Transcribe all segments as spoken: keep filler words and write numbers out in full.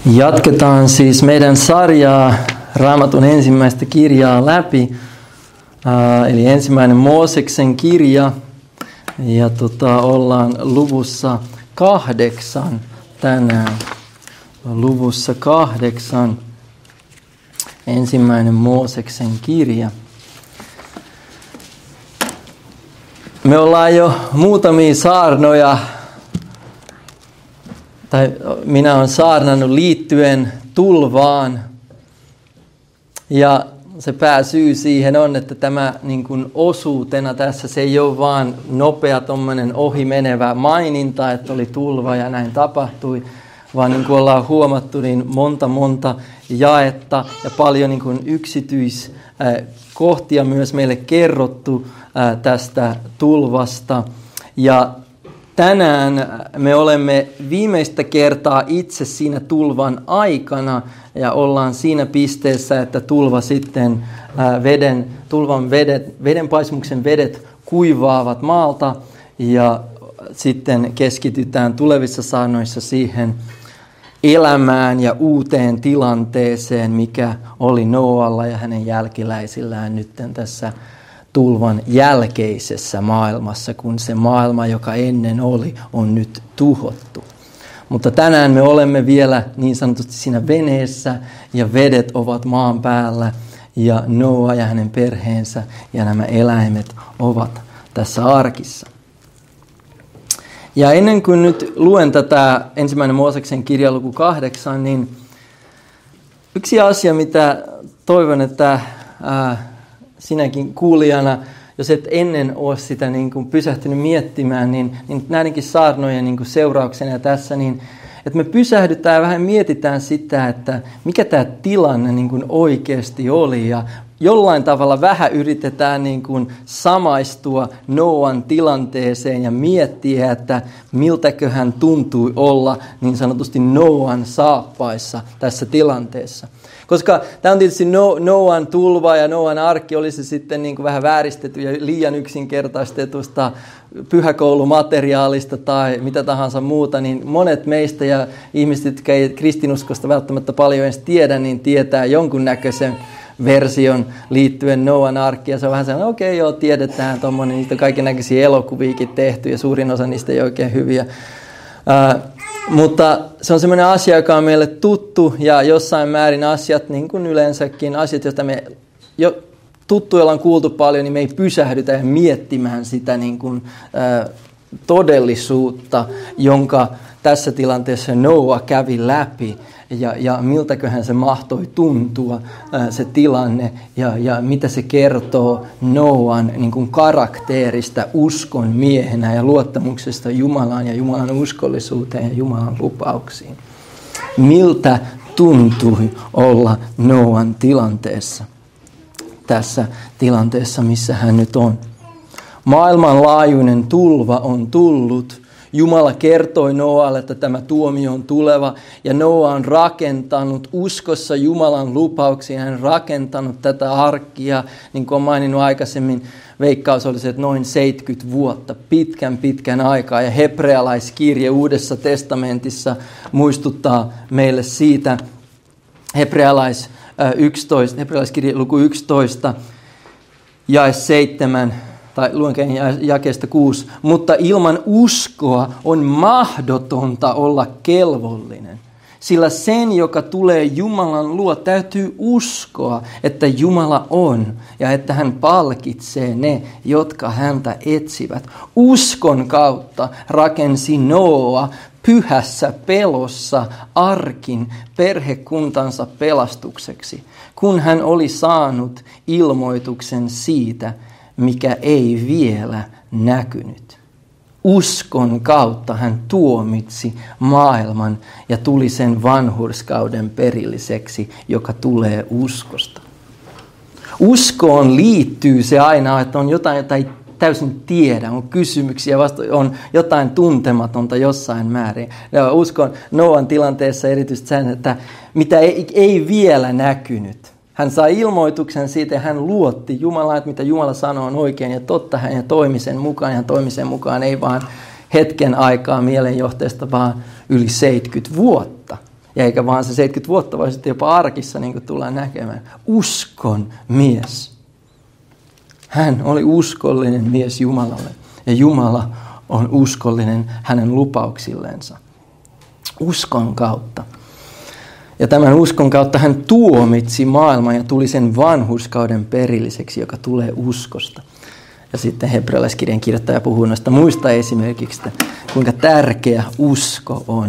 Jatketaan siis meidän sarjaa Raamatun ensimmäistä kirjaa läpi, äh, eli ensimmäinen Mooseksen kirja, ja tota, ollaan luvussa kahdeksan tänään. Luvussa kahdeksan, ensimmäinen Mooseksen kirja. Me ollaan jo muutamia saarnoja, tai minä olen saarnannut liittyen tulvaan. Ja se pääsyy siihen on, että tämä niin kuin osuutena tässä se ei ole vaan nopea tommoinen ohimenevä maininta, että oli tulva ja näin tapahtui, vaan niin kuin ollaan huomattu, niin monta monta jaetta ja paljon niin kuin yksityiskohtia myös meille kerrottu tästä tulvasta. Ja tänään me olemme viimeistä kertaa itse siinä tulvan aikana ja ollaan siinä pisteessä, että tulva sitten veden, tulvan vedet, vedenpaisumuksen vedet kuivaavat maalta ja sitten keskitytään tulevissa saarnoissa siihen elämään ja uuteen tilanteeseen, mikä oli Nooalla ja hänen jälkiläisillään nyt tässä tulvan jälkeisessä maailmassa, kun se maailma, joka ennen oli, on nyt tuhottu. Mutta tänään me olemme vielä niin sanotusti siinä veneessä ja vedet ovat maan päällä ja Nooa ja hänen perheensä ja nämä eläimet ovat tässä arkissa. Ja ennen kuin nyt luen tätä ensimmäinen Mooseksen kirja luku kahdeksan, niin yksi asia, mitä toivon, että ää, sinäkin kuulijana, jos et ennen ole sitä niin kuin pysähtynyt miettimään, niin, niin näidenkin saarnojen niin kuin seurauksena ja tässä, niin että me pysähdytään ja vähän mietitään sitä, että mikä tämä tilanne niin kuin oikeasti oli ja jollain tavalla vähän yritetään niin kuin samaistua Nooan tilanteeseen ja miettiä, että miltäköhän tuntui olla niin sanotusti Nooan saappaissa tässä tilanteessa. Koska tämä on tietysti Nooan tulva ja Nooan arkki, oli se sitten niin kuin vähän vääristetty ja liian yksinkertaistetusta pyhäkoulumateriaalista tai mitä tahansa muuta, niin monet meistä ja ihmiset, jotka ei kristinuskosta välttämättä paljon edes tiedä, niin tietää jonkunnäköisen version liittyen Nooan arkkiin. Ja se on vähän sellainen, okei okay, joo, tiedetään tuommoinen, niistä on kaikennäköisiä elokuviakin tehty ja suurin osa niistä ei oikein hyviä. Ää, mutta se on semmoinen asia, joka on meille tuttu ja jossain määrin asiat, niin kuin yleensäkin asiat, joista me jo tuttuja ollaan kuultu paljon, niin me ei pysähdytä ja miettimään sitä niin kuin, ää, todellisuutta, jonka tässä tilanteessa Nooa kävi läpi. Ja, ja miltäköhän se mahtoi tuntua, ää, se tilanne, ja, ja mitä se kertoo Nooan niin kuin karakteerista uskon miehenä ja luottamuksesta Jumalaan ja Jumalan uskollisuuteen ja Jumalan lupauksiin. Miltä tuntui olla Nooan tilanteessa, tässä tilanteessa, missä hän nyt on. Maailmanlaajuinen tulva on tullut. Jumala kertoi Nooalle, että tämä tuomio on tuleva, ja Nooa on rakentanut uskossa Jumalan lupauksiin, hän on rakentanut tätä arkkia, niin kuin olen maininnut aikaisemmin, veikkaus oli se, että noin seitsemänkymmentä vuotta, pitkän pitkän aikaa, ja hebrealaiskirje Uudessa testamentissa muistuttaa meille siitä, hebrealais, äh, yksitoista, hebrealaiskirje luku yksitoista, jae seitsemän, tai luenkin jakeesta kuusi, mutta ilman uskoa on mahdotonta olla kelvollinen. Sillä sen, joka tulee Jumalan luo, täytyy uskoa, että Jumala on ja että hän palkitsee ne, jotka häntä etsivät. Uskon kautta rakensi Nooa pyhässä pelossa arkin perhekuntansa pelastukseksi, kun hän oli saanut ilmoituksen siitä, mikä ei vielä näkynyt. Uskon kautta hän tuomitsi maailman ja tuli sen vanhurskauden perilliseksi, joka tulee uskosta. Uskoon liittyy se aina, että on jotain, jota ei täysin tiedä, on kysymyksiä, vasta on jotain tuntematonta jossain määrin. Ja uskon Nooan tilanteessa erityisesti sen, että mitä ei, ei vielä näkynyt. Hän sai ilmoituksen siitä ja hän luotti Jumalaan, että mitä Jumala sanoo on oikein ja totta, hän toimi sen mukaan ja toimi sen mukaan ei vaan hetken aikaa mielenjohteesta, vaan yli seitsemänkymmentä vuotta. Ja eikä vaan se seitsemänkymmentä vuotta, vaan sitten jopa arkissa, niin kuin tullaan näkemään. Uskon mies. Hän oli uskollinen mies Jumalalle. Ja Jumala on uskollinen hänen lupauksillensa. Uskon kautta. Ja tämän uskon kautta hän tuomitsi maailman ja tuli sen vanhurskauden perilliseksi, joka tulee uskosta. Ja sitten hebrealaiskirjan kirjoittaja puhuu noista muista esimerkiksi, kuinka tärkeä usko on.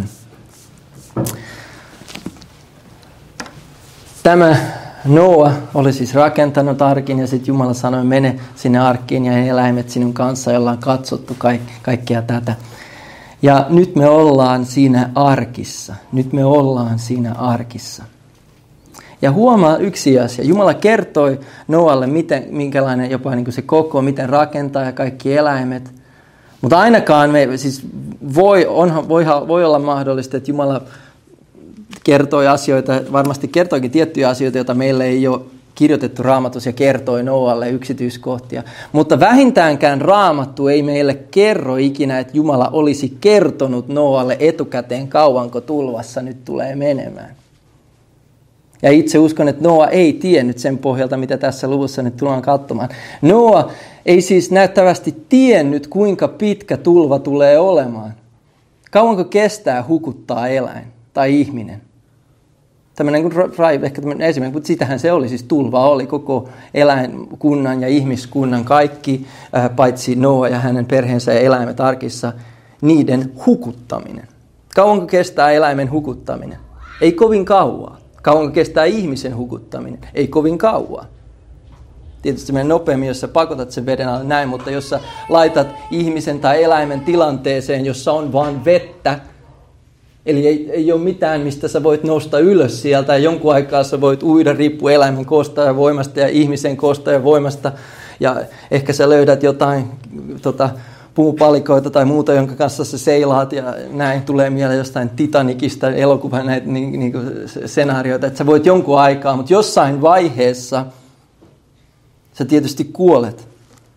Tämä Noa oli siis rakentanut arkin ja sitten Jumala sanoi, mene sinne arkkiin ja eläimet sinun kanssa, jolla on katsottu kaik- kaikkea tätä. Ja nyt me ollaan siinä arkissa. Nyt me ollaan siinä arkissa. Ja huomaa yksi asia. Jumala kertoi Noalle, miten, minkälainen jopa niin kuin se koko, miten rakentaa ja kaikki eläimet. Mutta ainakaan me, siis voi, onhan, voi, voi olla mahdollista, että Jumala kertoi asioita, varmasti kertoikin tiettyjä asioita, joita meille ei ole kirjoitettu Raamatussa ja kertoi Noalle yksityiskohtia. Mutta vähintäänkään Raamattu ei meille kerro ikinä, että Jumala olisi kertonut Noalle etukäteen, kauanko tulvassa nyt tulee menemään. Ja itse uskon, että Noa ei tiennyt sen pohjalta, mitä tässä luvussa nyt tullaan katsomaan. Noa ei siis näyttävästi tiennyt, kuinka pitkä tulva tulee olemaan. Kauanko kestää hukuttaa eläin tai ihminen? Tämmöinen kuin ehkä tämmöinen esimerkki, mutta sitähän se oli, siis tulva oli koko eläinkunnan ja ihmiskunnan kaikki, äh, paitsi Noa ja hänen perheensä ja eläimet arkissa, niiden hukuttaminen. Kauanko kestää eläimen hukuttaminen? Ei kovin kauaa. Kauanko kestää ihmisen hukuttaminen? Ei kovin kauaa. Tietysti menee nopeammin, jos sä pakotat sen veden alle näin, mutta jos sä laitat ihmisen tai eläimen tilanteeseen, jossa on vain vettä, eli ei, ei ole mitään, mistä sä voit nousta ylös sieltä, ja jonkun aikaa sä voit uida riippuen eläimen koosta voimasta ja ihmisen koosta voimasta, ja ehkä sä löydät jotain tota, puupalikoita tai muuta, jonka kanssa sä seilaat, ja näin tulee mieleen jostain Titanicista elokuvan näitä niin, niin kuin senaarioita, että sä voit jonkun aikaa, mutta jossain vaiheessa sä tietysti kuolet.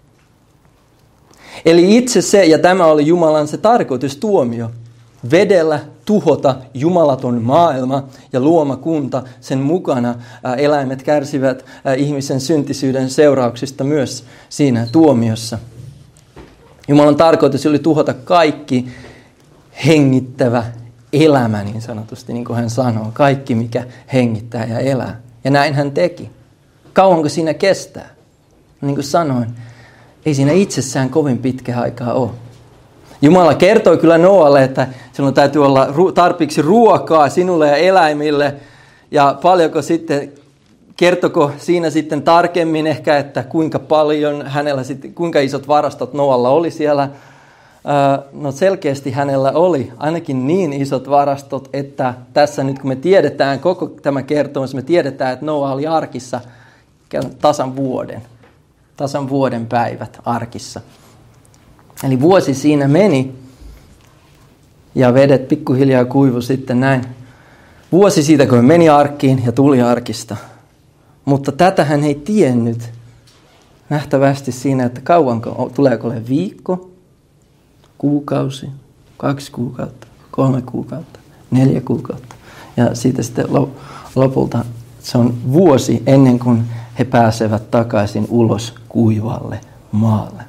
Eli itse se, ja tämä oli Jumalan se tarkoitus, tuomio, vedellä tuhota jumalaton maailma ja luomakunta, sen mukana ää, eläimet kärsivät ää, ihmisen syntisyyden seurauksista myös siinä tuomiossa. Jumalan tarkoitus oli tuhota kaikki hengittävä elämä, niin sanotusti, niin kuin hän sanoo. Kaikki, mikä hengittää ja elää. Ja näin hän teki. Kauanko siinä kestää? Niin kuin sanoin, ei siinä itsessään kovin pitkä aikaa ole. Jumala kertoi kyllä Noalle, että sinun täytyy olla tarpeeksi ruokaa sinulle ja eläimille. Ja paljonko sitten, kertoko siinä sitten tarkemmin ehkä, että kuinka paljon hänellä sitten, kuinka isot varastot Noalla oli siellä. No selkeästi hänellä oli ainakin niin isot varastot, että tässä nyt kun me tiedetään koko tämä kertomus, me tiedetään, että Noa oli arkissa tasan vuoden. Tasan vuoden päivät arkissa. Eli vuosi siinä meni ja vedet pikkuhiljaa kuivu sitten näin. Vuosi siitä, kun meni arkkiin ja tuli arkista. Mutta tätä hän ei tiennyt nähtävästi siinä, että kauanko, tuleeko ole viikko, kuukausi, kaksi kuukautta, kolme kuukautta, neljä kuukautta. Ja siitä sitten lopulta se on vuosi ennen kuin he pääsevät takaisin ulos kuivalle maalle.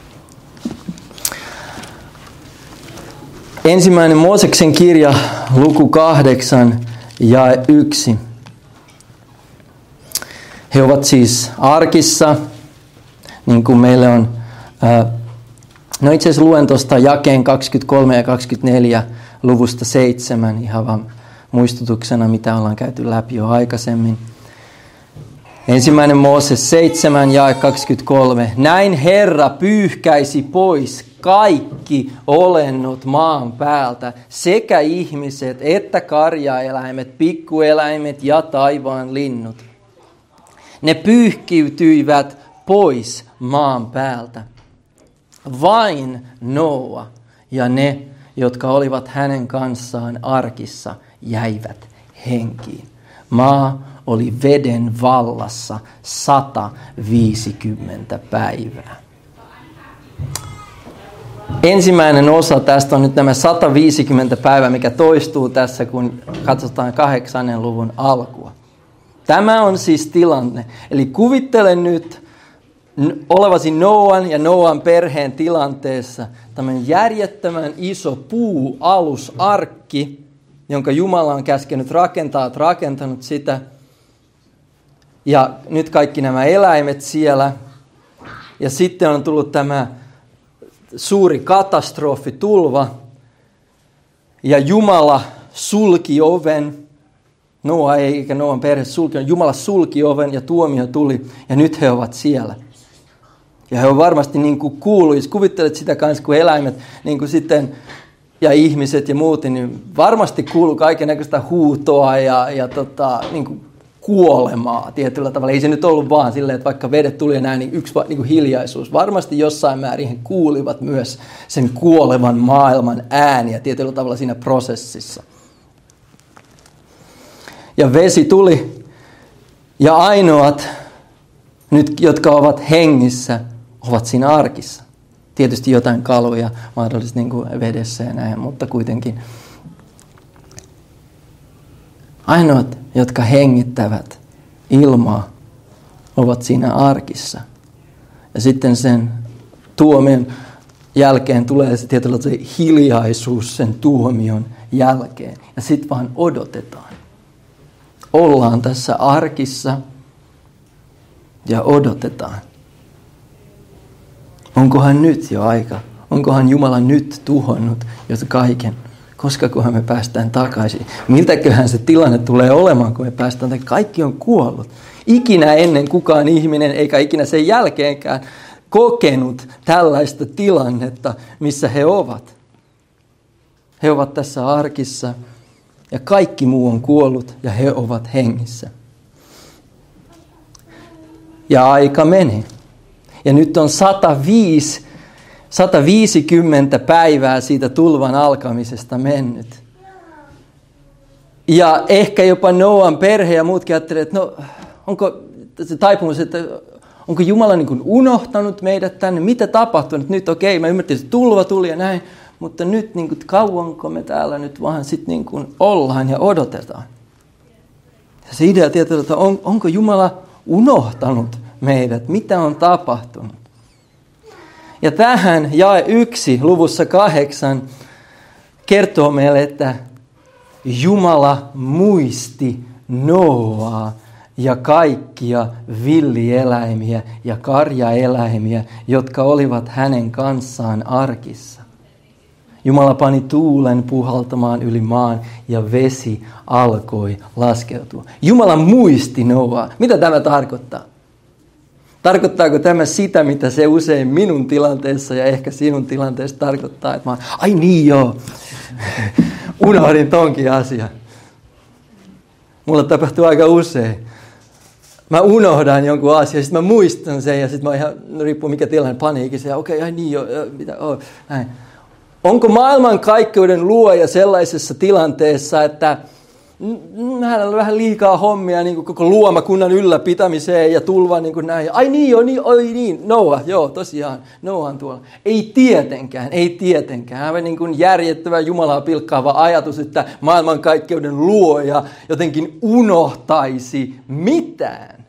Ensimmäinen Mooseksen kirja, luku kahdeksan ja yksi. He ovat siis arkissa, niin kuin meille on, no itse asiassa luen tuosta jakeen kaksikymmentäkolme ja kaksikymmentäneljä luvusta seitsemän, ihan vaan muistutuksena, mitä ollaan käyty läpi jo aikaisemmin. Ensimmäinen Mooses seitsemän ja kaksikymmentäkolme. Näin Herra pyyhkäisi pois kaikki olennot maan päältä, sekä ihmiset että karjaeläimet, pikkueläimet ja taivaan linnut. Ne pyyhkiytyivät pois maan päältä. Vain Noa ja ne, jotka olivat hänen kanssaan arkissa, jäivät henkiin. Maa oli veden vallassa sata viisikymmentä päivää. Ensimmäinen osa tästä on nyt nämä sata viisikymmentä päivää, mikä toistuu tässä, kun katsotaan kahdeksannen luvun alkua. Tämä on siis tilanne. Eli kuvittele nyt olevasi Noan ja Noan perheen tilanteessa tämmöinen järjettömän iso puualusarkki, jonka Jumala on käskenyt rakentaa, olet rakentanut sitä. Ja nyt kaikki nämä eläimet siellä. Ja sitten on tullut tämä suuri katastrofi, tulva. Ja Jumala sulki oven. Noa ei, eikä Noan perhe sulki. Jumala sulki oven ja tuomio tuli. Ja nyt he ovat siellä. Ja he on varmasti niin kuin kuullut, jos kuvittelet sitä kanssa, kun eläimet niin kuin sitten, ja ihmiset ja muut, niin varmasti kuuluu kaikennäköistä huutoa ja, ja tota, niin kuin kuolemaa tietyllä tavalla. Ei se nyt ollut vaan silleen, että vaikka vedet tuli ja näin, niin yksi niin kuin hiljaisuus. Varmasti jossain määrin he kuulivat myös sen kuolevan maailman ääniä tietyllä tavalla siinä prosessissa. Ja vesi tuli, ja ainoat, nyt, jotka ovat hengissä, ovat siinä arkissa. Tietysti jotain kaluja mahdollisesti niin kuin vedessä ja näin, mutta kuitenkin. Ainoat, jotka hengittävät ilmaa, ovat siinä arkissa. Ja sitten sen tuomion jälkeen tulee se tietyllä se hiljaisuus sen tuomion jälkeen. Ja sitten vaan odotetaan. Ollaan tässä arkissa ja odotetaan. Onkohan nyt jo aika? Onkohan Jumala nyt tuhonnut jos kaiken? Koskakohan me päästään takaisin? Miltäköhän se tilanne tulee olemaan, kun me päästään takaisin? Kaikki on kuollut. Ikinä ennen kukaan ihminen, eikä ikinä sen jälkeenkään kokenut tällaista tilannetta, missä he ovat. He ovat tässä arkissa ja kaikki muu on kuollut ja he ovat hengissä. Ja aika meni. Ja nyt on sata viisi, sata viisikymmentä päivää siitä tulvan alkamisesta mennyt. Ja ehkä jopa Noan perhe ja muutkin ajattelevat, että no, onko se taipumus, että onko Jumala niin kuin unohtanut meidät tänne? Mitä tapahtuu? Nyt okei, okay, mä ymmärtin, että tulva tuli ja näin, mutta nyt niin kuin, kauanko me täällä nyt vaan sit niin kuin ollaan ja odotetaan? Ja se idea tietysti, että on, onko Jumala unohtanut meidät? Mitä on tapahtunut? Ja tähän jae yksi luvussa kahdeksan kertoo meille, että Jumala muisti Noaa ja kaikkia villieläimiä ja karjaeläimiä, jotka olivat hänen kanssaan arkissa. Jumala pani tuulen puhaltamaan yli maan ja vesi alkoi laskeutua. Jumala muisti Noaa. Mitä tämä tarkoittaa? Tarkoittaako tämä sitä, mitä se usein minun tilanteessa ja ehkä sinun tilanteessa tarkoittaa, että mä oon, ai niin joo, unohdin tonkin asian. Mulla tapahtuu aika usein. Mä unohdan jonkun asian, sitten mä muistan sen ja sitten mä ihan, no riippuu mikä tilanne, paniikissa ja okei, okay, ai niin joo, mitä, oh, näin. Onko maailmankaikkeuden luoja sellaisessa tilanteessa, että hänellä on vähän liikaa hommia niin kuin koko luomakunnan ylläpitämiseen ja tulva niin kuin näin. Ai niin, joo, niin, oi niin, Noa, joo, tosiaan, Noa on tuolla. Ei tietenkään, ei tietenkään. Aivan niin kuin järjettävä Jumalaa pilkkaava ajatus, että maailmankaikkeuden luoja jotenkin unohtaisi mitään.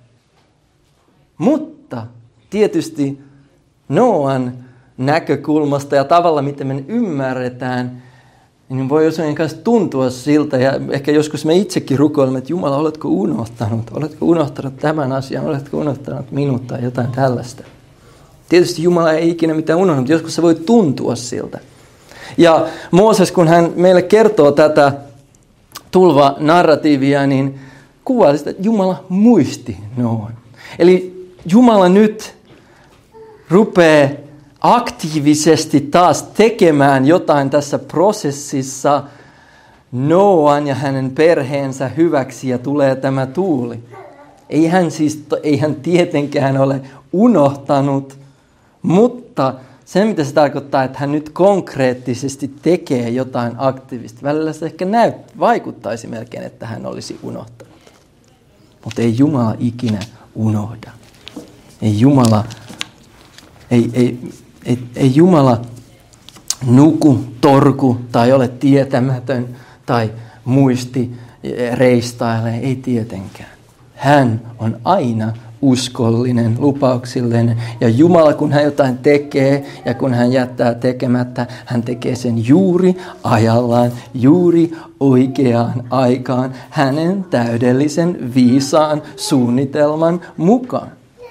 Mutta tietysti Noan näkökulmasta ja tavalla, miten me ymmärretään, niin voi jossain kanssa tuntua siltä, ja ehkä joskus me itsekin rukoilemme, että Jumala, oletko unohtanut? Oletko unohtanut tämän asian? Oletko unohtanut minut tai jotain tällaista? Tietysti Jumala ei ikinä mitään unohtanut, mutta joskus se voi tuntua siltä. Ja Mooses, kun hän meille kertoo tätä tulva-narratiivia, niin kuvaa sitä, että Jumala muisti Noan. Eli Jumala nyt rupeaa aktiivisesti taas tekemään jotain tässä prosessissa Noan ja hänen perheensä hyväksi ja tulee tämä tuuli. Ei hän siis, ei hän tietenkään ole unohtanut, mutta se mitä se tarkoittaa, että hän nyt konkreettisesti tekee jotain aktiivista. Välillä se ehkä näyt, vaikuttaisi melkein, että hän olisi unohtanut. Mutta ei Jumala ikinä unohda. Ei Jumala, ei, ei, ei, ei Jumala nuku, torku tai ole tietämätön tai muisti reistaile, ei tietenkään. Hän on aina uskollinen lupauksilleen. Ja Jumala, kun hän jotain tekee ja kun hän jättää tekemättä, hän tekee sen juuri ajallaan, juuri oikeaan aikaan, hänen täydellisen viisaan suunnitelman mukaan.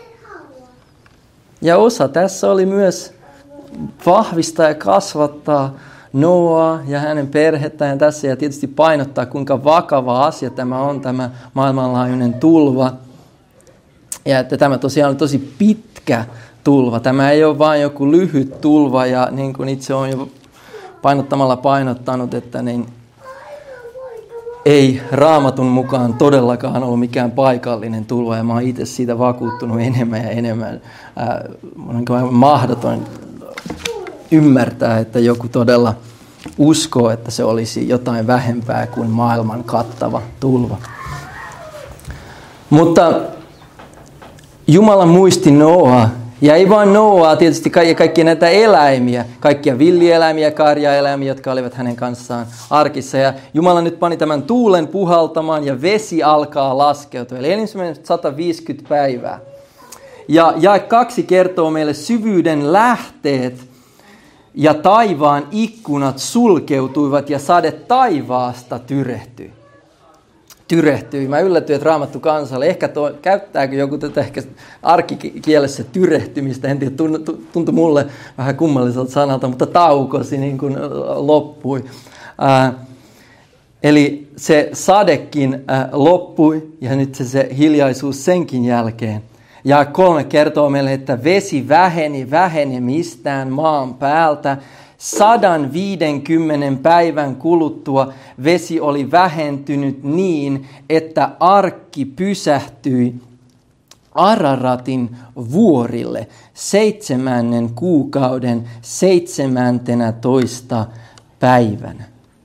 Ja osa tässä oli myös vahvistaa ja kasvattaa Noaa ja hänen perhettään tässä ja tietysti painottaa, kuinka vakava asia tämä on, tämä maailmanlaajuinen tulva. Ja että tämä tosiaan on tosi pitkä tulva. Tämä ei ole vain joku lyhyt tulva ja niin kuin itse olen jo painottamalla painottanut, että niin ei Raamatun mukaan todellakaan ollut mikään paikallinen tulva ja mä oon itse siitä vakuuttunut enemmän ja enemmän. Ää, on mahdoton ymmärtää, että joku todella uskoo, että se olisi jotain vähempää kuin maailman kattava tulva. Mutta Jumala muisti Noaa, ja ei vain Noaa, tietysti kaikkia, kaikkia näitä eläimiä, kaikkia villieläimiä, karjaeläimiä, jotka olivat hänen kanssaan arkissa. Ja Jumala nyt pani tämän tuulen puhaltamaan ja vesi alkaa laskeutua. Eli ensimmäiset sata viisikymmentä päivää. Ja jae kaksi kertoo meille syvyyden lähteet ja taivaan ikkunat sulkeutuivat ja sade taivaasta tyrehtyi. Tyrehtyi. Mä yllätyin, että Raamattu kansalle. Ehkä tuo, käyttääkö joku tätä ehkä arkikielessä tyrehtymistä. En tiedä, tuntui mulle vähän kummalliselta sanalta, mutta taukosi niin kuin loppui. Ää, eli se sadekin ää, loppui ja nyt se, se hiljaisuus senkin jälkeen. Ja kolme kertoo meille, että vesi väheni vähenemistään maan päältä. Sadan viidenkymmenen päivän kuluttua vesi oli vähentynyt niin, että arkki pysähtyi Araratin vuorille seitsemännen kuukauden seitsemäntenä toista päivänä.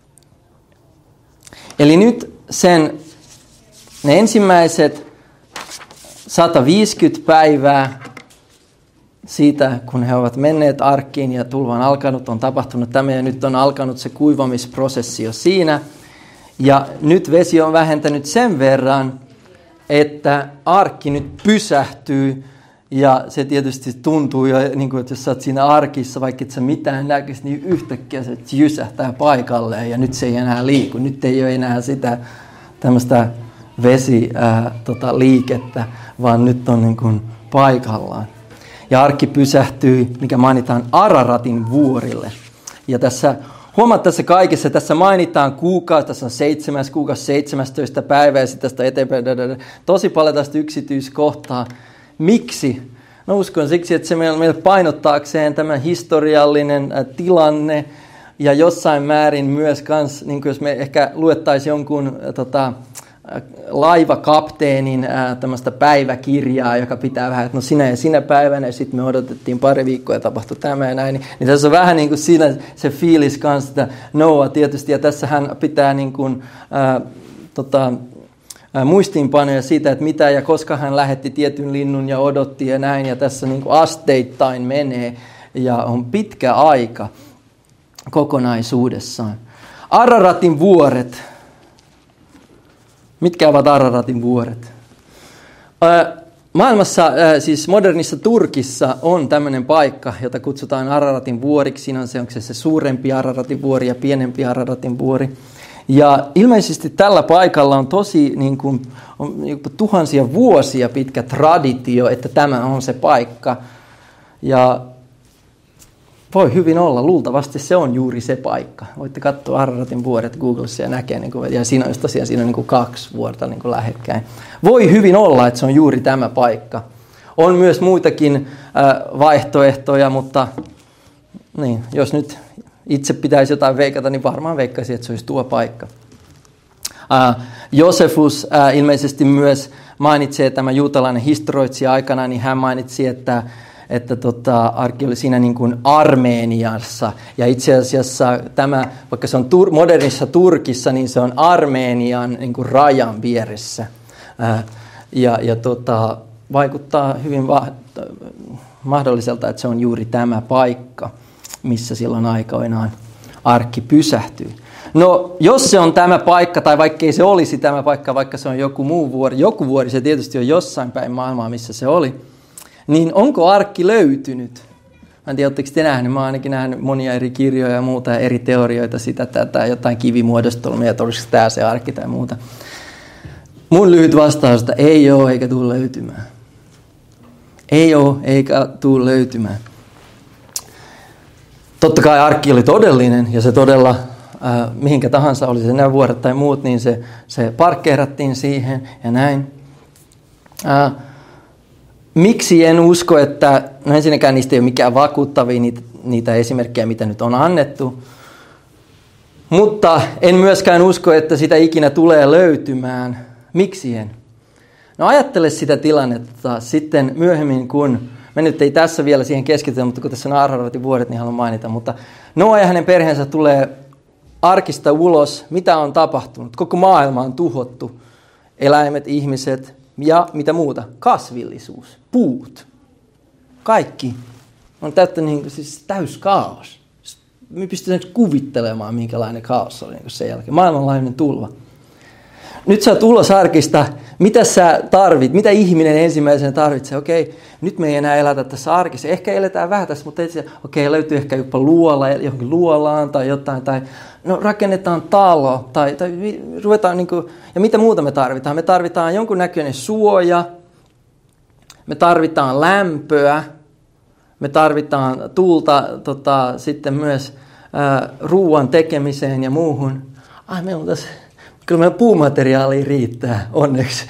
Eli nyt sen ne ensimmäiset sata viisikymmentä päivää siitä, kun he ovat menneet arkkiin ja tulva on alkanut, on tapahtunut tämä ja nyt on alkanut se kuivamisprosessi jo siinä. Ja nyt vesi on vähentänyt sen verran, että arkki nyt pysähtyy ja se tietysti tuntuu jo, niin kuin, että jos sä oot siinä arkissa, vaikka et sä mitään näkisi, niin yhtäkkiä se jysähtää paikalleen ja nyt se ei enää liiku. Nyt ei ole enää sitä tämmöistä vesiliikettä, tota, vaan nyt on niin kuin paikallaan. Ja arkki pysähtyi, mikä mainitaan Araratin vuorille. Ja tässä, huomaat tässä kaikessa, tässä mainitaan kuukausi, tässä on seitsemäs kuukausi, seitsemästoista päivä ja sitten tästä eteenpäin. Tosi paljon tästä yksityiskohtaa. Miksi? No uskon siksi, että se meille painottaakseen tämä historiallinen tilanne ja jossain määrin myös, kans, niin jos me ehkä luettaisiin jonkun tota, laivakapteenin ää, tämmöistä päiväkirjaa, joka pitää vähän, että no sinä ja sinä päivänä, ja sitten me odotettiin pari viikkoa ja tapahtui tämä ja näin, niin, niin tässä on vähän niin kuin siinä se fiilis kanssa, että Noa tietysti, ja tässä hän pitää niin kuin, ää, tota, ää, muistiinpanoja siitä, että mitä ja koska hän lähetti tietyn linnun ja odotti ja näin, ja tässä niin kuin asteittain menee, ja on pitkä aika kokonaisuudessaan. Araratin vuoret. Mitkä ovat Araratin vuoret? Maailmassa, siis modernissa Turkissa on tämmöinen paikka, jota kutsutaan Araratin vuoriksi. Siinä on se, onko se, se suurempi Araratin vuori ja pienempi Araratin vuori. Ja ilmeisesti tällä paikalla on tosi niin kuin, on tuhansia vuosia pitkä traditio, että tämä on se paikka. Ja voi hyvin olla, luultavasti se on juuri se paikka. Voitte katsoa Araratin vuoret Googlessa ja näkee, niin kuin, ja siinä on tosiaan siinä on niin kuin kaksi vuorta niin kuin lähekkäin. Voi hyvin olla, että se on juuri tämä paikka. On myös muitakin äh, vaihtoehtoja, mutta niin, jos nyt itse pitäisi jotain veikata, niin varmaan veikkaisin, että se olisi tuo paikka. Äh, Josefus äh, ilmeisesti myös mainitsee, tämä juutalainen historioitsija aikana, niin hän mainitsi, että että tota, arkki oli siinä niin kuin Armeniassa. Ja itse asiassa tämä, vaikka se on tur- modernissa Turkissa, niin se on Armenian niin kuin rajan vieressä. Ää, ja ja tota, vaikuttaa hyvin va- mahdolliselta, että se on juuri tämä paikka. missä silloin aikoinaan arkki pysähtyy. No, jos se on tämä paikka, tai vaikka ei se olisi tämä paikka, vaikka se on joku muu vuori, joku vuori se tietysti on jossain päin maailmaa, missä se oli, niin onko arkki löytynyt? Mä en tiedä, oletteko te nähnyt, mä oon ainakin nähnyt monia eri kirjoja ja muuta, ja eri teorioita sitä, tätä, jotain kivimuodostelmia, että olisiko tämä se arkki tai muuta. Mun lyhyt vastaus, että ei ole eikä tule löytymään. Ei ole eikä tule löytymään. Totta kai arkki oli todellinen, ja se todella, äh, mihinkä tahansa oli se nämä vuoret tai muut, niin se, se parkkeerattiin siihen ja näin. Äh, miksi en usko, että, no ensinnäkään niistä ei ole mikään vakuuttavia niitä, niitä esimerkkejä, mitä nyt on annettu, mutta en myöskään usko, että sitä ikinä tulee löytymään. Miksi en? No ajattele sitä tilannetta sitten myöhemmin, kun me nyt ei tässä vielä siihen keskitytä, mutta kun tässä on Araraatin vuodet, niin haluan mainita. Mutta Noa ja hänen perheensä tulee arkista ulos. Mitä on tapahtunut? Koko maailma on tuhottu. Eläimet, ihmiset ja mitä muuta? Kasvillisuus, puut. Kaikki on täyttä niin, siis täys kaos. Me pystytään kuvittelemaan, minkälainen kaos oli niin sen jälkeen. Maailmanlaajuinen tulva. Nyt sä oot ulos arkista, mitä sä tarvit, mitä ihminen ensimmäisenä tarvitsee? Okei, nyt me ei enää elätä tässä arkissa. Ehkä eletään vähän tässä, mutta okei, okay, löytyy ehkä jopa luola, johonkin luolaan tai jotain. Tai no, rakennetaan talo tai, tai ruvetaan, niin kuin, ja mitä muuta me tarvitaan? Me tarvitaan jonkunnäköinen suoja, me tarvitaan lämpöä, me tarvitaan tuulta tota, sitten myös ää, ruuan tekemiseen ja muuhun. Ai, meillä on tässä... Kyllä meidän puumateriaalia riittää, onneksi.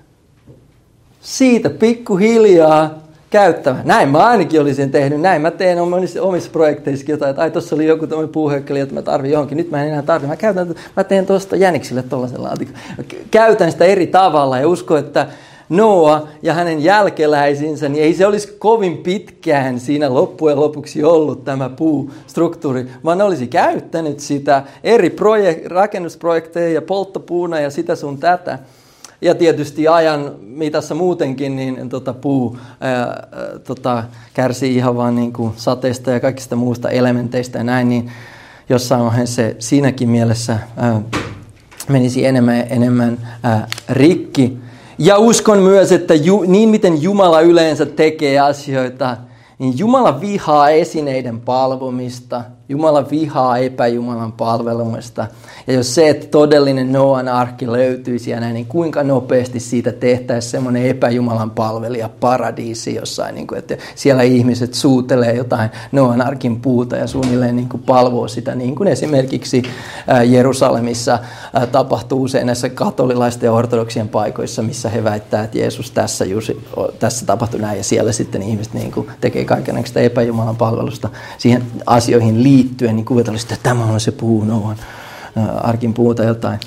Siitä pikkuhiljaa käyttämään. Näin mä ainakin olisin tehnyt. Näin mä teen omissa, omissa projekteissakin jotain. Että ai, tossa oli joku tämmöinen puuhökkeli, jota mä tarvin johonkin. Nyt mä en enää tarvitse. Mä, käytän, mä teen tuosta jäniksille tollaisen laatikon. Käytän sitä eri tavalla ja uskon, että Noa ja hänen jälkeläisinsä, niin ei se olisi kovin pitkään siinä loppujen lopuksi ollut tämä puustruktuuri, vaan ne olisi käyttänyt sitä eri projek- rakennusprojekteja ja polttopuuna ja sitä sun tätä. Ja tietysti ajan mitassa muutenkin, niin tota, puu ää, tota, kärsii ihan vaan niin kuin sateesta ja kaikista muusta elementeistä ja näin, niin jossain vaiheessa se siinäkin mielessä ää, menisi enemmän enemmän ää, rikki. Ja uskon myös, että ju, niin miten Jumala yleensä tekee asioita, niin Jumala vihaa esineiden palvomista, Jumala vihaa epäjumalan palvelumista. Ja jos se, että todellinen Noan arkki löytyisi ja näin, niin kuinka nopeasti siitä tehtäisiin semmoinen epäjumalan palvelija paradiisi jossain, niin kuin, että siellä ihmiset suutelee jotain Noan arkin puuta ja suunnilleen niin kuin palvoo sitä, niin kuin esimerkiksi Jerusalemissa tapahtuu usein näissä katolilaisten ja ortodoksien paikoissa, missä he väittää, että Jeesus tässä, tässä tapahtui näin ja siellä sitten ihmiset niin kuin tekee kaikenlaista epäjumalan palvelusta siihen asioihin liittyen, niin kuvitellaan, että tämä on se puu Noan arkin puuta jotain.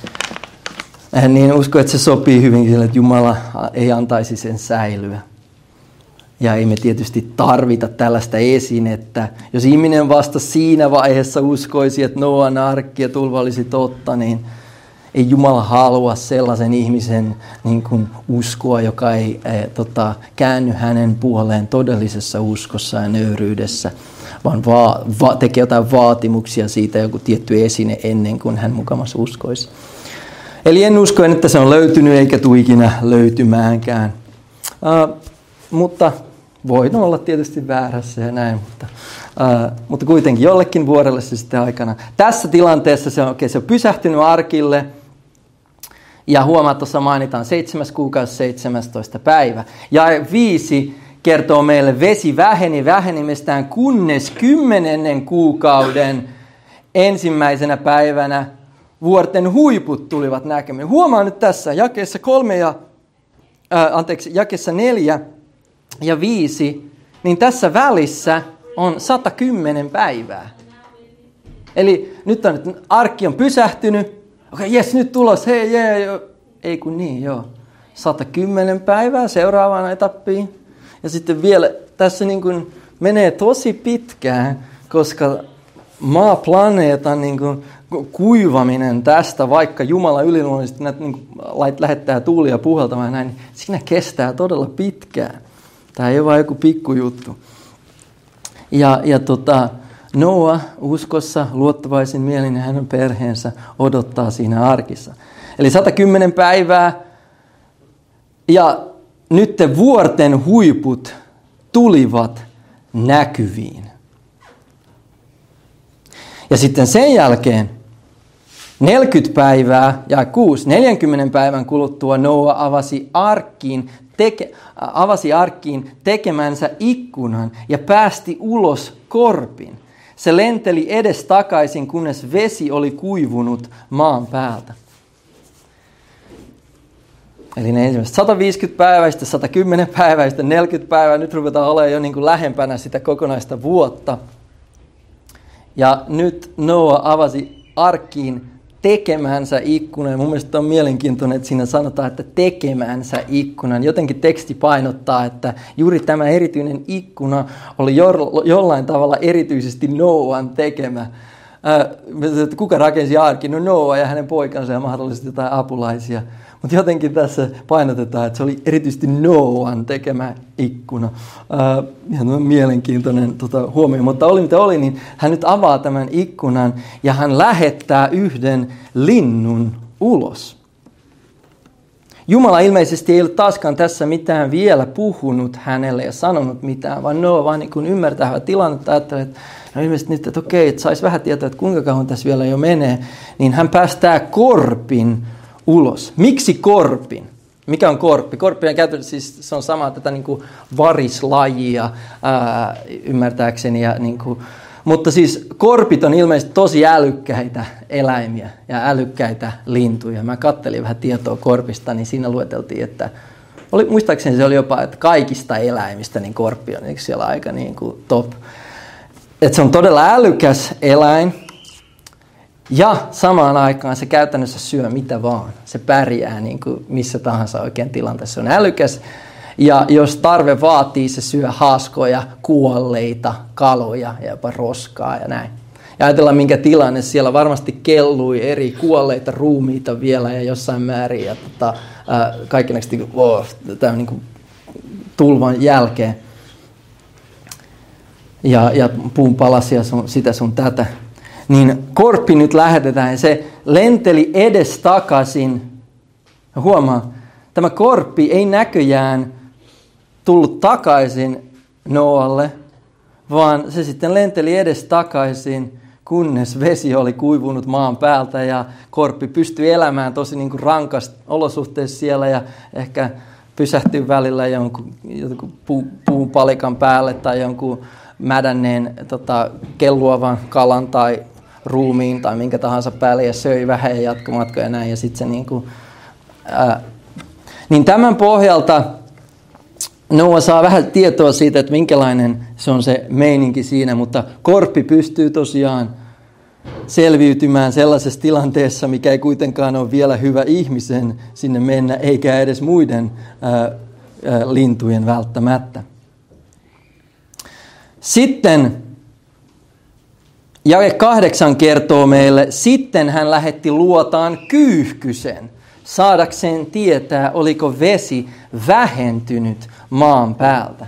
Niin uskon, että se sopii hyvin sille, että Jumala ei antaisi sen säilyä. Ja ei me tietysti tarvita tällaista esinettä. Jos ihminen vasta siinä vaiheessa uskoisi, että Noan arkki ja tulva olisi totta, niin ei Jumala halua sellaisen ihmisen niin kuin uskoa, joka ei e, tota, käänny hänen puoleen todellisessa uskossa ja nöyryydessä, vaan va- va- tekee jotain vaatimuksia siitä joku tietty esine ennen kuin hän mukamassa uskoisi. Eli en usko, että se on löytynyt eikä tule ikinä löytymäänkään. Uh, mutta voin olla tietysti väärässä ja näin, mutta, uh, mutta kuitenkin jollekin vuorelle se sitten aikana. Tässä tilanteessa se on, okay, se on pysähtynyt arkille. Ja huomaa, tuossa mainitaan seitsemäs kuukausi, seitsemästoista päivä. Ja viisi kertoo meille, vesi väheni vähenimestään, kunnes kymmenennen kuukauden ensimmäisenä päivänä vuorten huiput tulivat näkemään. Huomaa nyt tässä, jakeessa kolme ja, ää, anteeksi, jakeessa neljä ja viisi, niin tässä välissä on sata kymmenen päivää. Eli nyt on, nyt arkki on pysähtynyt. Okei, okay, jes, nyt tulos, hei, jee, jo. Ei kun niin, joo. sata kymmenen päivää seuraavaan etappiin. Ja sitten vielä tässä niin kuin menee tosi pitkään, koska maaplaneetan niin kuin kuivaminen tästä, vaikka Jumala yliluonnollisesti näitä niin kuin lähettää tuulia puhaltamaan näin, niin siinä kestää todella pitkään. Tämä ei ole vain joku pikkujuttu. Ja, ja tota, Noa uskossa luottavaisin mielin ja hänen perheensä odottaa siinä arkissa. Eli sata kymmenen päivää ja nyt vuorten huiput tulivat näkyviin. Ja sitten sen jälkeen neljäkymmentä päivää ja kuusi, neljänkymmenen päivän kuluttua Noa avasi arkkiin, teke, avasi arkkiin tekemänsä ikkunan ja päästi ulos korpin. Se lenteli edes takaisin, kunnes vesi oli kuivunut maan päältä. Eli ne ensimmäiset sata viisikymmentä päiväistä, sata kymmenen päiväistä, neljäkymmentä päivää, nyt ruvetaan olemaan jo niin kuin lähempänä sitä kokonaista vuotta. Ja nyt Noa avasi arkkiin tekemänsä ikkunan. Mun mielestä on mielenkiintoinen, että siinä sanotaan, että tekemänsä ikkunan. Jotenkin teksti painottaa, että juuri tämä erityinen ikkuna oli jo, jollain tavalla erityisesti Noan tekemä. Äh, kuka rakensi arkin? No Noa ja hänen poikansa ja mahdollisesti jotain apulaisia. Mutta jotenkin tässä painotetaan, että se oli erityisesti Noan tekemä ikkuna. Äh, ihan mielenkiintoinen tota, huomio. Mutta oli mitä oli, niin hän nyt avaa tämän ikkunan ja hän lähettää yhden linnun ulos. Jumala ilmeisesti ei ole taaskaan tässä mitään vielä puhunut hänelle ja sanonut mitään, vaan Noa vaan niin ymmärtää tilannetta, ajattelee, että no ilmeisesti nyt, että okei, että saisi vähän tietää, että kuinka kauan tässä vielä jo menee, niin hän päästää korpin ulos. Miksi korpin? Mikä on korppi? Korppi on käytetty, siis se on samaa tätä niin kuin varislajia ää, ymmärtääkseni. Ja niin kuin, mutta siis korpit on ilmeisesti tosi älykkäitä eläimiä ja älykkäitä lintuja. Mä kattelin vähän tietoa korpista, niin siinä lueteltiin, että oli, muistaakseni se oli jopa, että kaikista eläimistä niin korppi on siellä aika niin kuin top. Että se on todella älykäs eläin. Ja samaan aikaan se käytännössä syö mitä vaan. Se pärjää niin kuin missä tahansa oikein tilanteessa. Se on älykäs. Ja jos tarve vaatii, se syö haaskoja, kuolleita, kaloja ja jopa roskaa ja näin. Ja ajatellaan minkä tilanne. Siellä varmasti kellui eri kuolleita ruumiita vielä ja jossain määrin. Ja tota, kaikennäköisesti wow, tämän niin kuin tulvan jälkeen. Ja, ja puun palasia sun, sitä sun tätä. Niin korppi nyt lähetetään ja se lenteli edes takaisin. Huomaa, tämä korppi ei näköjään tullut takaisin Noalle, vaan se sitten lenteli edes takaisin, kunnes vesi oli kuivunut maan päältä ja korppi pystyi elämään tosi niin kuin rankassa olosuhteissa siellä ja ehkä pysähtyi välillä jonkun, jonkun pu, puun palikan päälle tai jonkun mädänneen tota, kelluavan kalan tai ruumiin tai minkä tahansa päälle ja söi vähän ja jatkoi matkoja ja näin. Ja sit se niin, kuin, ää, niin tämän pohjalta Noa saa vähän tietoa siitä, että minkälainen se on se meininki siinä, mutta korppi pystyy tosiaan selviytymään sellaisessa tilanteessa, mikä ei kuitenkaan ole vielä hyvä ihmisen sinne mennä, eikä edes muiden ää, ää, lintujen välttämättä. Sitten jae kahdeksan kertoo meille, sitten hän lähetti luotaan kyyhkysen, saadakseen tietää, oliko vesi vähentynyt maan päältä.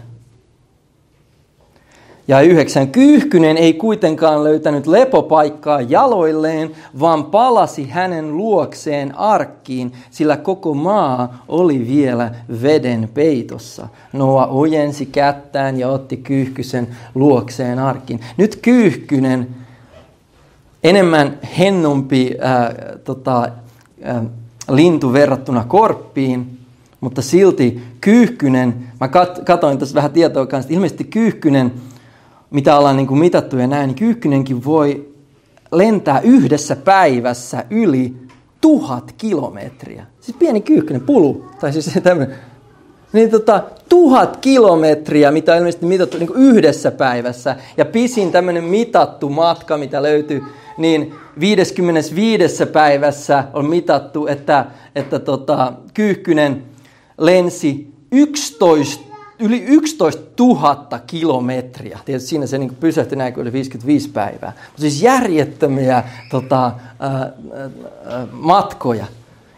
Ja yhdeksän, kyyhkynen ei kuitenkaan löytänyt lepopaikkaa jaloilleen, vaan palasi hänen luokseen arkkiin, sillä koko maa oli vielä veden peitossa. Noa ojensi kättään ja otti kyyhkysen luokseen arkkiin. Nyt kyyhkynen, enemmän hennumpi ää, tota, ää, lintu verrattuna korppiin, mutta silti kyyhkynen, mä kat, katoin tässä vähän tietoa kanssa, ilmeisesti kyyhkynen, mitä ollaan niin kuin mitattu ja näin, niin kyyhkynenkin voi lentää yhdessä päivässä yli tuhat kilometriä. Siis pieni kyyhkynen, pulu, tai siis tämmöinen. Niin tota, tuhat kilometriä, mitä on ilmeisesti mitattu niin kuin yhdessä päivässä. Ja pisin tämmöinen mitattu matka, mitä löytyy, niin viideskymmenesviides päivässä on mitattu, että, että tota, kyyhkynen lensi yksitoista Yli yksitoista tuhatta kilometriä. Tietysti siinä se niin pysähtyi näin, kun oli viisikymmentäviisi päivää. Mutta siis järjettömiä tota, ää, ää, matkoja.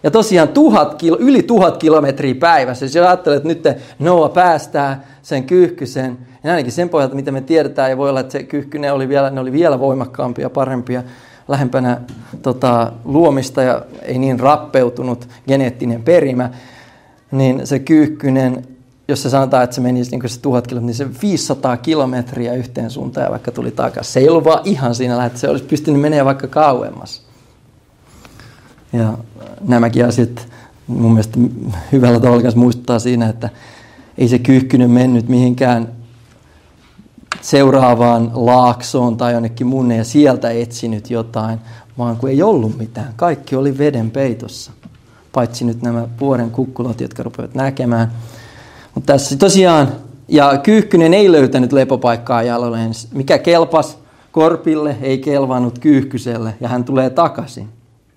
Ja tosiaan tuhat kilo, yli tuhat kilometriä päivässä. Jos ajattelet, että nyt Noa päästää sen kyyhkysen, ja ainakin sen pohjalta, mitä me tiedetään, ja voi olla, että se kyyhkynen oli vielä, ne oli vielä voimakkaampia, parempia, lähempänä tota, luomista ja ei niin rappeutunut geneettinen perimä, niin se kyyhkynen, jos se sanotaan, että se menisi niin kuin se tuhat kilometriä, niin se viisisataa kilometriä yhteen suuntaan ja vaikka tuli takaisin. Se ei ollut vaan ihan siinä, että se olisi pystynyt menemään vaikka kauemmas. Ja nämäkin asiat mun mielestä hyvällä tavalla kanssa muistuttaa siinä, että ei se kyyhkynen mennyt mihinkään seuraavaan laaksoon tai jonnekin munne ja sieltä etsinyt jotain, vaan kun ei ollut mitään. Kaikki oli veden peitossa, paitsi nyt nämä vuoren kukkulot, jotka rupeavat näkemään. Mutta tässä tosiaan, ja kyyhkynen ei löytänyt lepopaikkaa jaloilleen. Mikä kelpas korpille, ei kelvannut kyyhkyselle, ja hän tulee takaisin.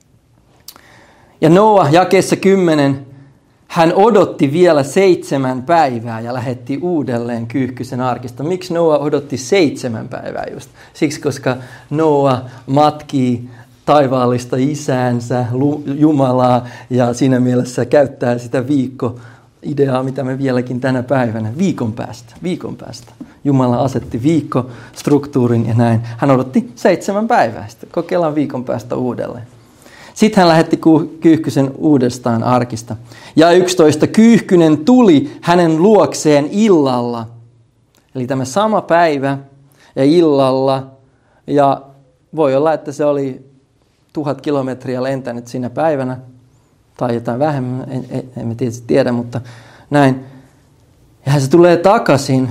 Ja Noa jakeessa kymmenen, hän odotti vielä seitsemän päivää ja lähetti uudelleen kyyhkysen arkista. Miksi Noa odotti seitsemän päivää just? Siksi, koska Noa matkii taivaallista isäänsä, Jumalaa, ja siinä mielessä käyttää sitä viikko-ideaa, mitä me vieläkin tänä päivänä, viikon päästä, viikon päästä. Jumala asetti viikkostruktuurin ja näin. Hän odotti seitsemän päivää, sitten kokeillaan viikon päästä uudelleen. Sitten hän lähetti kyyhkysen uudestaan arkista. Ja yksitoista kyyhkynen tuli hänen luokseen illalla. Eli tämä sama päivä ja illalla. Ja voi olla, että se oli tuhat kilometriä lentänyt siinä päivänä. Tai jotain vähemmän, en, en, en tietysti tiedä, mutta näin. Ja hän se tulee takaisin.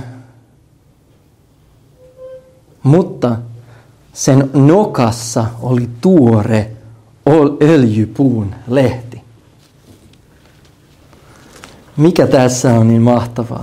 Mutta sen nokassa oli tuore öljypuun lehti. Mikä tässä on niin mahtavaa?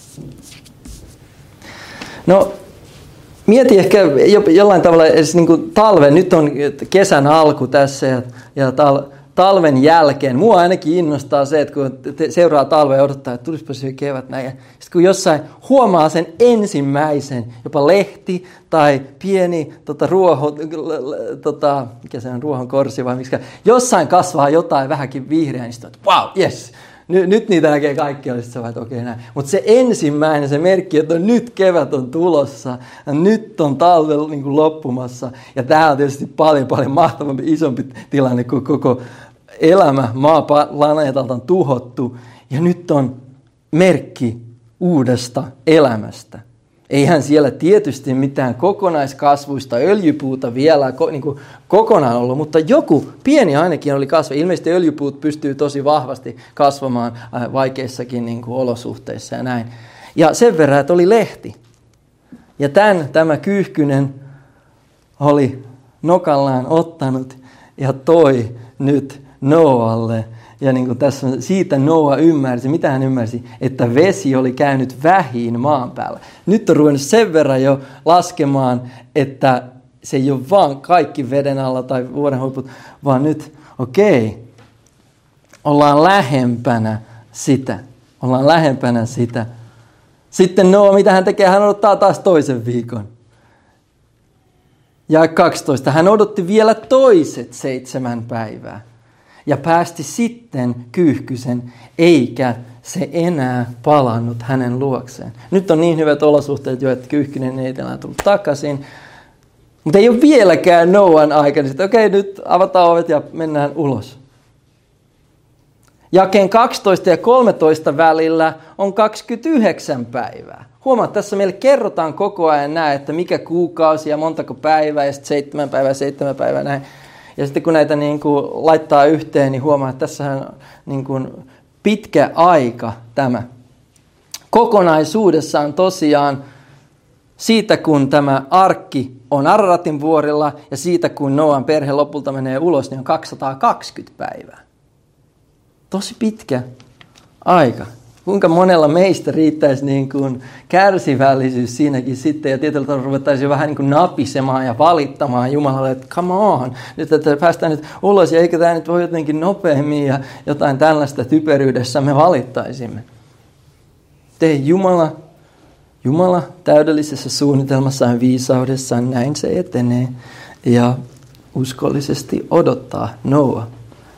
No, mieti ehkä jollain tavalla edes niin kuin talven, nyt on kesän alku tässä ja, ja tal, talven jälkeen. Mua ainakin innostaa se, että kun seuraa talvea ja odottaa, että tulisipa se kevät näin. Sitten kun jossain huomaa sen ensimmäisen, jopa lehti tai pieni tota, ruoho, tota, mikä se on, ruohonkorsi vai miksikä, jossain kasvaa jotain vähänkin vihreää, niin sitten on, että wow, yes, nyt, nyt niitä näkee kaikki, ja sitten sä vaat, okei okay, näin. Mutta se ensimmäinen, se merkki, että nyt kevät on tulossa, ja nyt on talve niin kuin loppumassa, ja tämä on tietysti paljon, paljon mahtavampi, isompi tilanne, kuin koko elämä maaplaneetalta on tuhottu, ja nyt on merkki uudesta elämästä. Eihän siellä tietysti mitään kokonaiskasvuista öljypuuta vielä niin kuin kokonaan ollut, mutta joku pieni ainakin oli kasva. Ilmeisesti öljypuut pystyy tosi vahvasti kasvamaan vaikeissakin niin kuin olosuhteissa ja näin. Ja sen verran, että oli lehti. Ja tämän tämä kyyhkynen oli nokallaan ottanut ja toi nyt Noalle. Ja niin kuin tässä siitä Noa ymmärsi, mitä hän ymmärsi, että vesi oli käynyt vähiin maan päällä. Nyt on ruvennut sen verran jo laskemaan, että se ei ole vaan kaikki veden alla tai vuorenhuiput, vaan nyt, okei, okay, ollaan lähempänä sitä. Ollaan lähempänä sitä. Sitten Noa, mitä hän tekee? Hän odottaa taas toisen viikon. Ja kaksitoista. Hän odotti vielä toiset seitsemän päivää. Ja päästi sitten kyyhkysen, eikä se enää palannut hänen luokseen. Nyt on niin hyvät olosuhteet jo, että kyyhkynen ei enää tullut takaisin. Mutta ei ole vieläkään Noan aika, niin okei, okay, nyt avataan ovet ja mennään ulos. Jakeen kaksitoista ja kolmetoista välillä on kaksikymmentäyhdeksän päivää. Huomaat, tässä meille kerrotaan koko ajan näin, että mikä kuukausi ja montako päivää ja sitten seitsemän päivää, seitsemän päivää näin. Ja sitten kun näitä niin kuin laittaa yhteen, niin huomaa, että tässä on niin kuin pitkä aika tämä. Kokonaisuudessaan tosiaan siitä, kun tämä arkki on Araratin vuorilla ja siitä, kun Noan perhe lopulta menee ulos, niin on kaksisataakaksikymmentä päivää. Tosi pitkä aika. Kuinka monella meistä riittäisi niin kuin kärsivällisyys siinäkin sitten, ja tietyllä tavalla ruvettaisiin vähän niin kuin napisemaan ja valittamaan Jumalalle, että come on, nyt että päästään nyt ulos, ja eikä tämä nyt voi jotenkin nopeammin, ja jotain tällaista typeryydessä me valittaisimme. Tee Jumala, Jumala täydellisessä suunnitelmassaan, viisaudessaan, näin se etenee, ja uskollisesti odottaa Noa.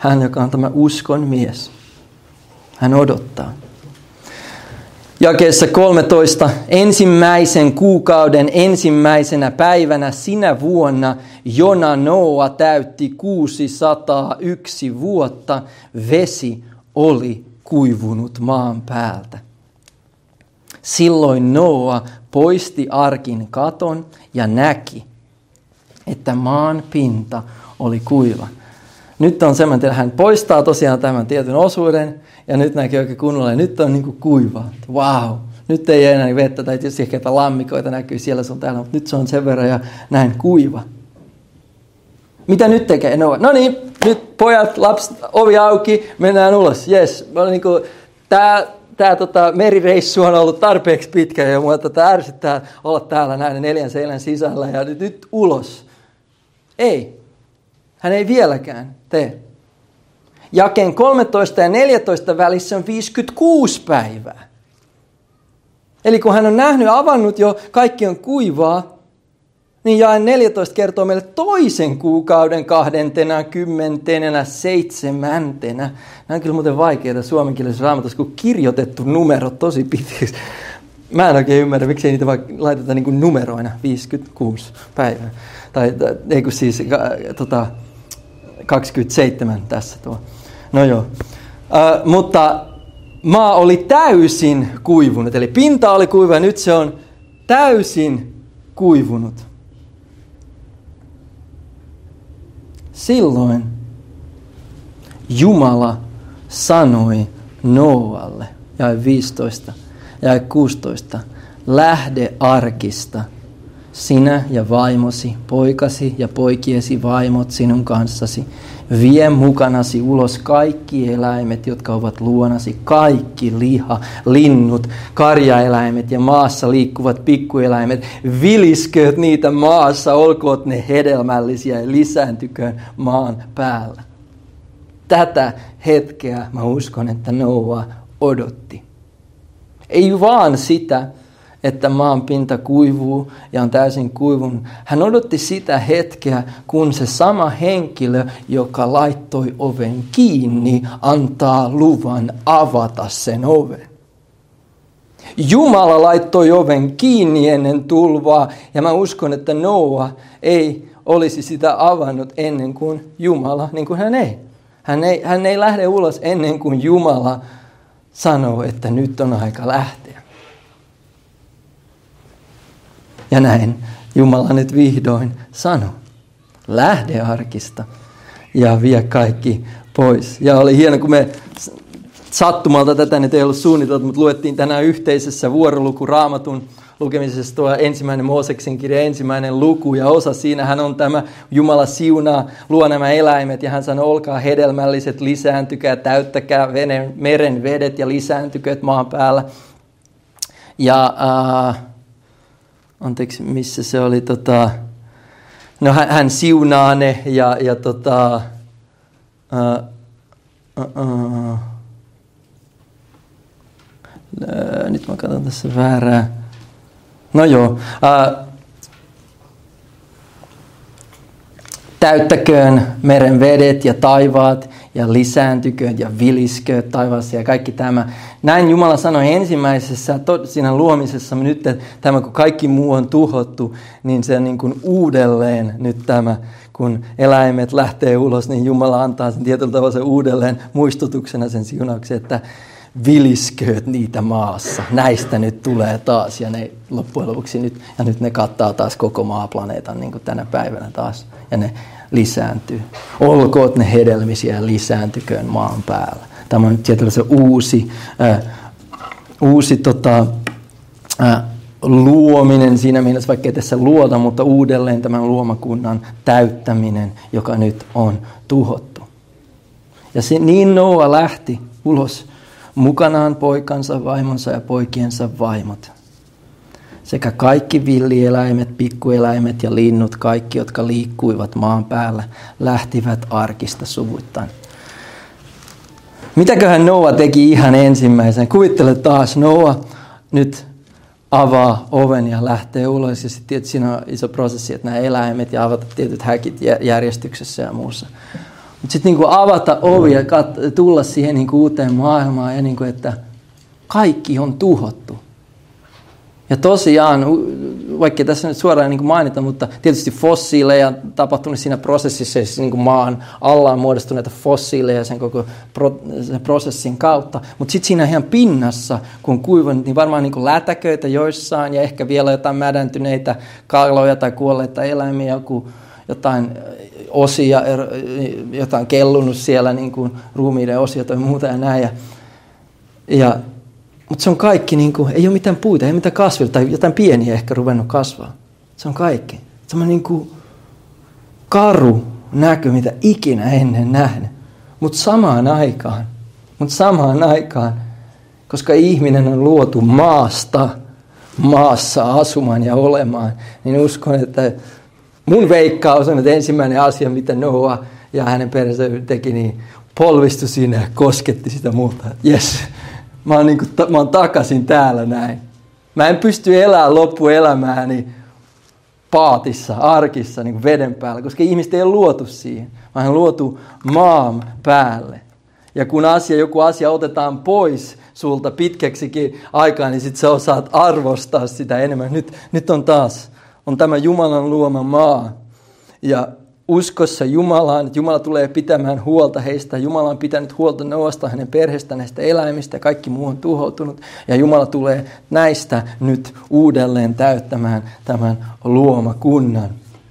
Hän, joka on tämä uskon mies. Hän odottaa. Jakeessa kolmetoista. Ensimmäisen kuukauden ensimmäisenä päivänä sinä vuonna, jona Noa täytti kuusisataayksi vuotta, vesi oli kuivunut maan päältä. Silloin Noa poisti arkin katon ja näki, että maan pinta oli kuiva. Nyt on semmoinen, että hän poistaa tosiaan tämän tietyn osuuden ja nyt näkyy oikein kunnolla ja nyt on niin kuin kuiva. Vau, wow. Nyt ei enää vettä tai tietysti ehkä lammikoita näkyy siellä sun täällä, mutta nyt se on sen verran ja näin kuiva. Mitä nyt tekee Noa? No niin, nyt pojat, lapset, ovi auki, mennään ulos. Jes, niin tämä Tämä tota, merireissu on ollut tarpeeksi pitkä ja mua tätä ärsyttää olla täällä näiden neljän seinän sisällä ja nyt, nyt ulos. Ei, hän ei vieläkään tee. Jakeen kolmetoista ja neljätoista välissä on viisikymmentäkuusi päivää. Eli kun hän on nähnyt ja avannut jo, kaikki on kuivaa, niin jae neljätoista kertoo meille toisen kuukauden kahdentena, kymmentenä, seitsemäntenä. Nämä on kyllä muuten vaikeita suomenkielisessä raamatussa, kun kirjoitettu numero tosi pitkiksi. Mä en oikein ymmärrä, miksi ei niitä vaan laiteta niin kuin numeroina, viisikymmentäkuusi päivää. Tai, tai ei kun siis äh, tota, kaksikymmentäseitsemän tässä tuo. No joo, äh, mutta maa oli täysin kuivunut, eli pinta oli kuiva ja nyt se on täysin kuivunut. Silloin Jumala sanoi Noalle, jae viisitoista, jae kuusitoista, lähde arkista, sinä ja vaimosi, poikasi ja poikiesi vaimot sinun kanssasi, vie mukanasi ulos kaikki eläimet, jotka ovat luonasi, kaikki liha, linnut, karjaeläimet ja maassa liikkuvat pikkueläimet, viliskööt niitä maassa, olkoot ne hedelmällisiä ja lisääntyköön maan päällä. Tätä hetkeä mä uskon, että Noa odotti. Ei vaan sitä, että maan pinta kuivuu ja on täysin kuivun. Hän odotti sitä hetkeä, kun se sama henkilö, joka laittoi oven kiinni, antaa luvan avata sen oven. Jumala laittoi oven kiinni ennen tulvaa ja mä uskon, että Noa ei olisi sitä avannut ennen kuin Jumala, niin kuin hän ei. Hän ei, hän ei lähde ulos ennen kuin Jumala sanoo, että nyt on aika lähteä. Ja näin Jumala nyt vihdoin sanoi, lähde arkista ja vie kaikki pois. Ja oli hieno, kun me sattumalta tätä nyt ei ollut suunniteltu, mutta luettiin tänään yhteisessä vuoroluku Raamatun lukemisessa tuo ensimmäinen Mooseksen kirja, ensimmäinen luku ja osa. Siinähän on tämä Jumala siunaa, luo nämä eläimet ja hän sanoo, olkaa hedelmälliset, lisääntykää, täyttäkää venen, meren vedet ja lisääntykööt maan päällä. Ja äh, anteeksi, missä se oli, tota, no hän, hän siunaa ne ja, ja tota, uh, uh, uh, uh, nyt mä katson tässä väärää, no joo, uh, täyttäköön meren vedet ja taivaat ja lisääntyköön ja vilisköön taivaassa ja kaikki tämä. Näin Jumala sanoi ensimmäisessä siinä luomisessa, nyt että tämä kun kaikki muu on tuhottu, niin se niin kuin uudelleen nyt tämä, kun eläimet lähtee ulos, niin Jumala antaa sen tietyllä tavalla sen uudelleen muistutuksena sen siunauksen, että viliskööt niitä maassa. Näistä nyt tulee taas ja ne loppujen lopuksi nyt, ja nyt ne kattaa taas koko maaplaneetan niin kuin tänä päivänä taas ja ne lisääntyy. Olkoot ne hedelmisiä ja lisääntyköön maan päällä. Tämä on nyt tietyllä se uusi, äh, uusi tota, äh, luominen siinä mielessä, vaikka ei tässä luota, mutta uudelleen tämän luomakunnan täyttäminen, joka nyt on tuhottu. Ja se, niin Noa lähti ulos mukanaan poikansa, vaimonsa ja poikiensa vaimot. Sekä kaikki villieläimet, pikkueläimet ja linnut, kaikki, jotka liikkuivat maan päällä, lähtivät arkista suvuittain. Mitäköhän Noa teki ihan ensimmäisen? Kuvittele taas, Noa nyt avaa oven ja lähtee ulos. Ja sitten tietysti siinä on iso prosessi, että nämä eläimet ja avata tietyt häkit järjestyksessä ja muussa. Mutta sitten niin avata ovi ja kat- tulla siihen niin uuteen maailmaan ja niin kuin, että kaikki on tuhottu. Ja tosiaan, vaikka tässä nyt suoraan niin mainita, mutta tietysti fossiileja on tapahtunut siinä prosessissa, siis niin maan alla on muodostuneita fossiileja sen koko pro, sen prosessin kautta. Mutta sitten siinä ihan pinnassa, kun on kuivannut, niin varmaan niin lätäköitä joissain ja ehkä vielä jotain mädäntyneitä kaloja tai kuolleita eläimiä, joku, jotain osia, jotain kellunut siellä, niin kuin ruumiiden osia tai muuta ja näin. Ja, ja mutta se on kaikki, niin kuin, ei ole mitään puita, ei ole mitään kasvilla tai jotain pieniä ehkä ruvennut kasvaa. Se on kaikki. Se on niin kuin karu näkö, mitä ikinä ennen nähnyt. Mutta samaan aikaan, mutta samaan aikaan, koska ihminen on luotu maasta, maassa asumaan ja olemaan, niin uskon, että mun veikkaus on, että ensimmäinen asia, mitä Noa ja hänen perheensä teki, niin polvistui siinä ja kosketti sitä muuta. Jes. Mä oon, niin kuin, mä oon takaisin täällä näin. Mä en pysty elämään loppuelämääni paatissa, arkissa, niin kuin veden päällä, koska ihmiset ei ole luotu siihen. Vaan on luotu maan päälle. Ja kun asia, joku asia otetaan pois sulta pitkäksikin aikaa, niin sit sä osaat arvostaa sitä enemmän. Nyt, nyt on taas, on tämä Jumalan luoma maa. Ja uskossa Jumalaan, että Jumala tulee pitämään huolta heistä. Jumala on pitänyt huolta Noasta, hänen perheestään, näistä eläimistä. Kaikki muu on tuhoutunut. Ja Jumala tulee näistä nyt uudelleen täyttämään tämän luomakunnan.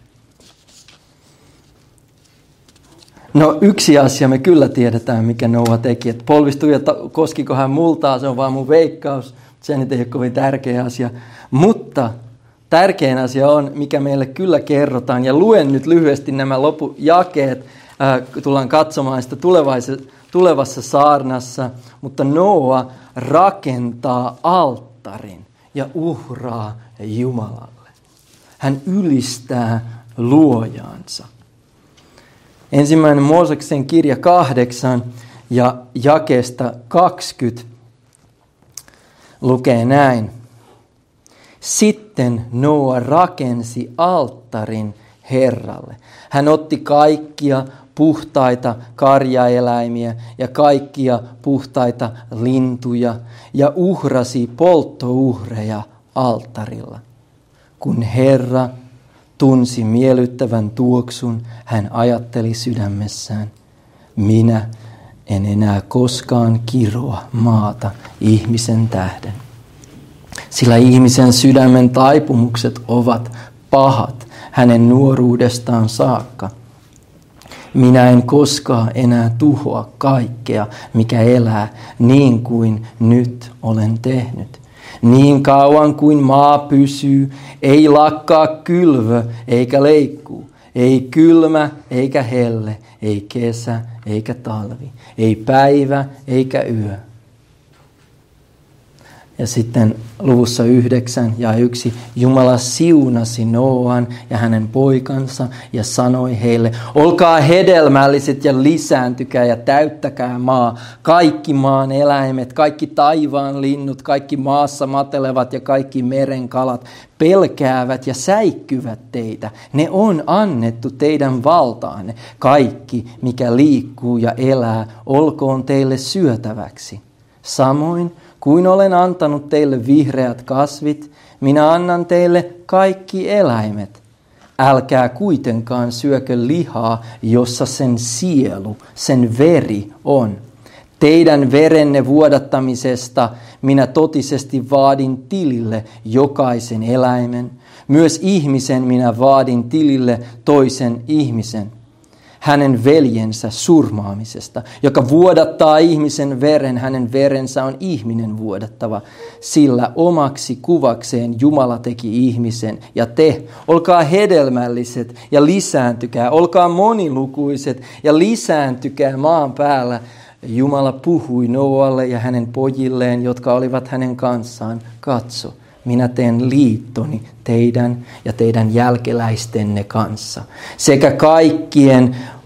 No yksi asia me kyllä tiedetään, mikä Noa teki. Että polvistui ja koskiko hän multaa, se on vaan mun veikkaus. Se nyt ei ole kovin tärkeä asia. Mutta tärkein asia on, mikä meille kyllä kerrotaan, ja luen nyt lyhyesti nämä loppujakeet, äh, tullaan katsomaan sitä tulevassa saarnassa, mutta Noa rakentaa alttarin ja uhraa Jumalalle. Hän ylistää luojaansa. Ensimmäinen Mooseksen kirja kahdeksan ja jakeesta kaksikymmentä lukee näin. Sitten Noa rakensi alttarin Herralle. Hän otti kaikkia puhtaita karjaeläimiä ja kaikkia puhtaita lintuja ja uhrasi polttouhreja alttarilla. Kun Herra tunsi miellyttävän tuoksun, hän ajatteli sydämessään, minä en enää koskaan kiroa maata ihmisen tähden. Sillä ihmisen sydämen taipumukset ovat pahat hänen nuoruudestaan saakka. Minä en koskaan enää tuhoa kaikkea, mikä elää, niin kuin nyt olen tehnyt. Niin kauan kuin maa pysyy, ei lakkaa kylvö eikä leikkuu. Ei kylmä eikä helle, ei kesä eikä talvi, ei päivä eikä yö. Ja sitten luvussa yhdeksän ja yksi, Jumala siunasi Noan ja hänen poikansa ja sanoi heille, olkaa hedelmälliset ja lisääntykää ja täyttäkää maa. Kaikki maan eläimet, kaikki taivaan linnut, kaikki maassa matelevat ja kaikki meren kalat pelkäävät ja säikkyvät teitä. Ne on annettu teidän valtaanne. Kaikki, mikä liikkuu ja elää, olkoon teille syötäväksi. Samoin kuin olen antanut teille vihreät kasvit, minä annan teille kaikki eläimet. Älkää kuitenkaan syökö lihaa, jossa sen sielu, sen veri on. Teidän verenne vuodattamisesta minä totisesti vaadin tilille jokaisen eläimen. Myös ihmisen minä vaadin tilille toisen ihmisen. Hänen veljensä surmaamisesta, joka vuodattaa ihmisen veren, hänen verensä on ihminen vuodattava. Sillä omaksi kuvakseen Jumala teki ihmisen, ja te, olkaa hedelmälliset ja lisääntykää, olkaa monilukuiset ja lisääntykää maan päällä. Jumala puhui Noalle ja hänen pojilleen, jotka olivat hänen kanssaan, katso. Minä teen liittoni teidän ja teidän jälkeläistenne kanssa, sekä kaikkien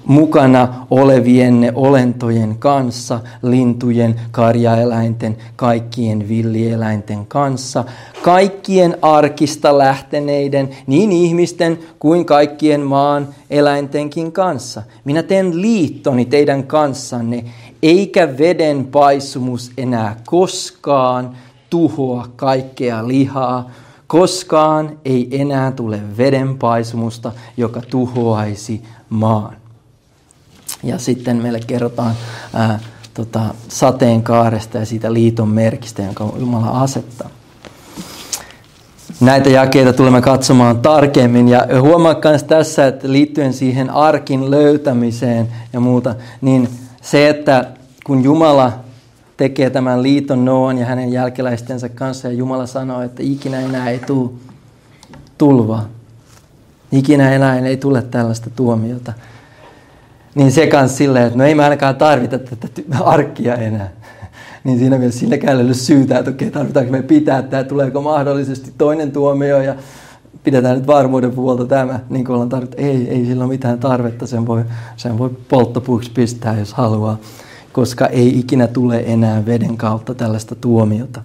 mukana olevienne olentojen kanssa, lintujen, karjaeläinten, kaikkien villieläinten kanssa, kaikkien arkista lähteneiden, niin ihmisten kuin kaikkien maan eläintenkin kanssa. Minä teen liittoni teidän kanssanne, eikä veden paisumus enää koskaan tuhoa kaikkea lihaa. Koskaan ei enää tule veden paisumusta, joka tuhoaisi maan. Ja sitten meille kerrotaan ää, tota, sateenkaaresta ja siitä liiton merkistä, jonka Jumala asettaa. Näitä jakeita tulemme katsomaan tarkemmin ja huomaa myös tässä, että liittyen siihen arkin löytämiseen ja muuta, niin se, että kun Jumala tekee tämän liiton Nooan ja hänen jälkeläistensä kanssa ja Jumala sanoo, että ikinä enää ei tule tulvaa, ikinä enää ei tule tällaista tuomiota, niin se kanssa silleen, että no ei me ainakaan tarvita tätä arkkia enää. Niin siinä mielessä silläkään ei ole syytä, että okei, tarvitaanko me pitää tämä, tuleeko mahdollisesti toinen tuomio ja pidetään nyt varmuuden puolta tämä, niin kuin ollaan tarvittu. Ei, ei sillä ole mitään tarvetta, sen voi, sen voi polttopuuksi pistää, jos haluaa, koska ei ikinä tule enää veden kautta tällaista tuomiota.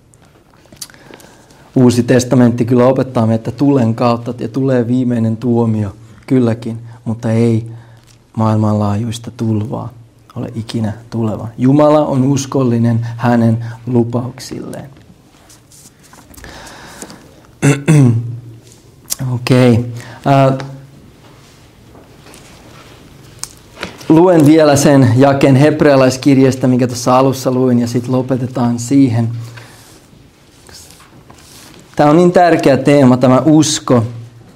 Uusi testamentti kyllä opettaa meitä tulen kautta ja tulee viimeinen tuomio, kylläkin, mutta ei maailmanlaajuista tulvaa ole ikinä tuleva. Jumala on uskollinen hänen lupauksilleen. Okei. Okay. Uh, luen vielä sen jakeen hebrealaiskirjeestä, minkä tuossa alussa luin, ja sitten lopetetaan siihen. Tämä on niin tärkeä teema, tämä usko,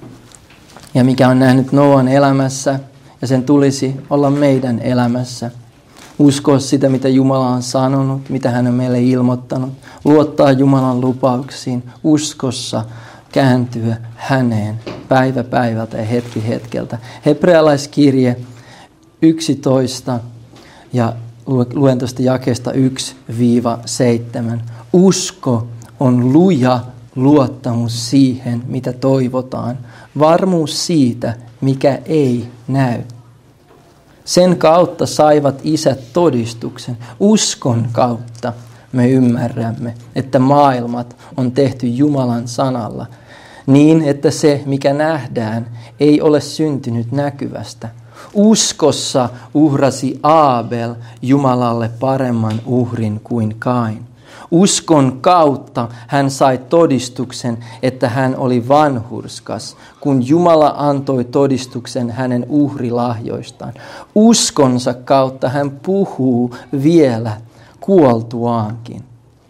ja mikä on nähnyt Nooan elämässä, ja sen tulisi olla meidän elämässä. Uskoa sitä, mitä Jumala on sanonut, mitä hän on meille ilmoittanut. Luottaa Jumalan lupauksiin. Uskossa kääntyä häneen päivä päivältä ja hetki hetkeltä. Hebrealaiskirje yksitoista ja luen tuosta jakeesta yksi seitsemän. Usko on luja luottamus siihen, mitä toivotaan. Varmuus siitä, mikä ei näy. Sen kautta saivat isät todistuksen. Uskon kautta me ymmärrämme, että maailmat on tehty Jumalan sanalla, niin että se, mikä nähdään, ei ole syntynyt näkyvästä. Uskossa uhrasi Aabel Jumalalle paremman uhrin kuin Kain. Uskon kautta hän sai todistuksen, että hän oli vanhurskas, kun Jumala antoi todistuksen hänen uhrilahjoistaan. Uskonsa kautta hän puhuu vielä kuoltuaankin.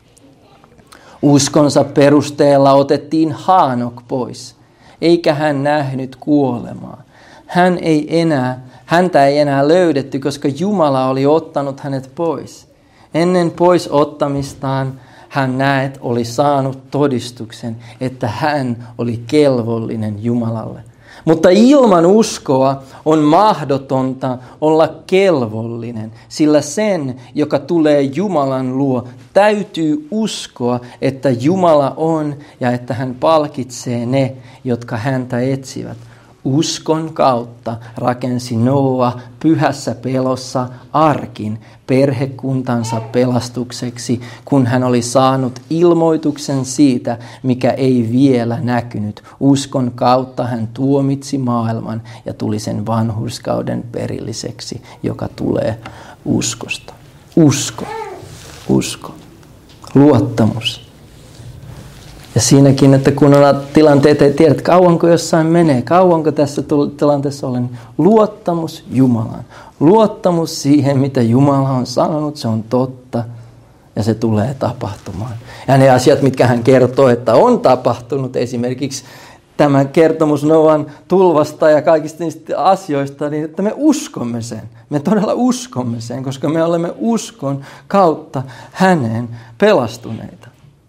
Uskonsa perusteella otettiin Haanok pois, eikä hän nähnyt kuolemaa. Hän ei enää, häntä ei enää löydetty, koska Jumala oli ottanut hänet pois. Ennen pois ottamistaan hän näet oli saanut todistuksen, että hän oli kelvollinen Jumalalle. Mutta ilman uskoa on mahdotonta olla kelvollinen, sillä sen, joka tulee Jumalan luo, täytyy uskoa, että Jumala on ja että hän palkitsee ne, jotka häntä etsivät. Uskon kautta rakensi Nooa pyhässä pelossa arkin perhekuntansa pelastukseksi, kun hän oli saanut ilmoituksen siitä, mikä ei vielä näkynyt. Uskon kautta hän tuomitsi maailman ja tuli sen vanhurskauden perilliseksi, joka tulee uskosta. Usko, usko, luottamus. Ja siinäkin, että kun on tilanteet, ei tiedä, kauanko jossain menee, kauanko tässä tilanteessa olen, luottamus Jumalaan. Luottamus siihen, mitä Jumala on sanonut, se on totta ja se tulee tapahtumaan. Ja ne asiat, mitkä hän kertoo, että on tapahtunut, esimerkiksi tämä kertomus Nooan tulvasta ja kaikista niistä asioista, niin että me uskomme sen. Me todella uskomme sen, koska me olemme uskon kautta häneen pelastuneita.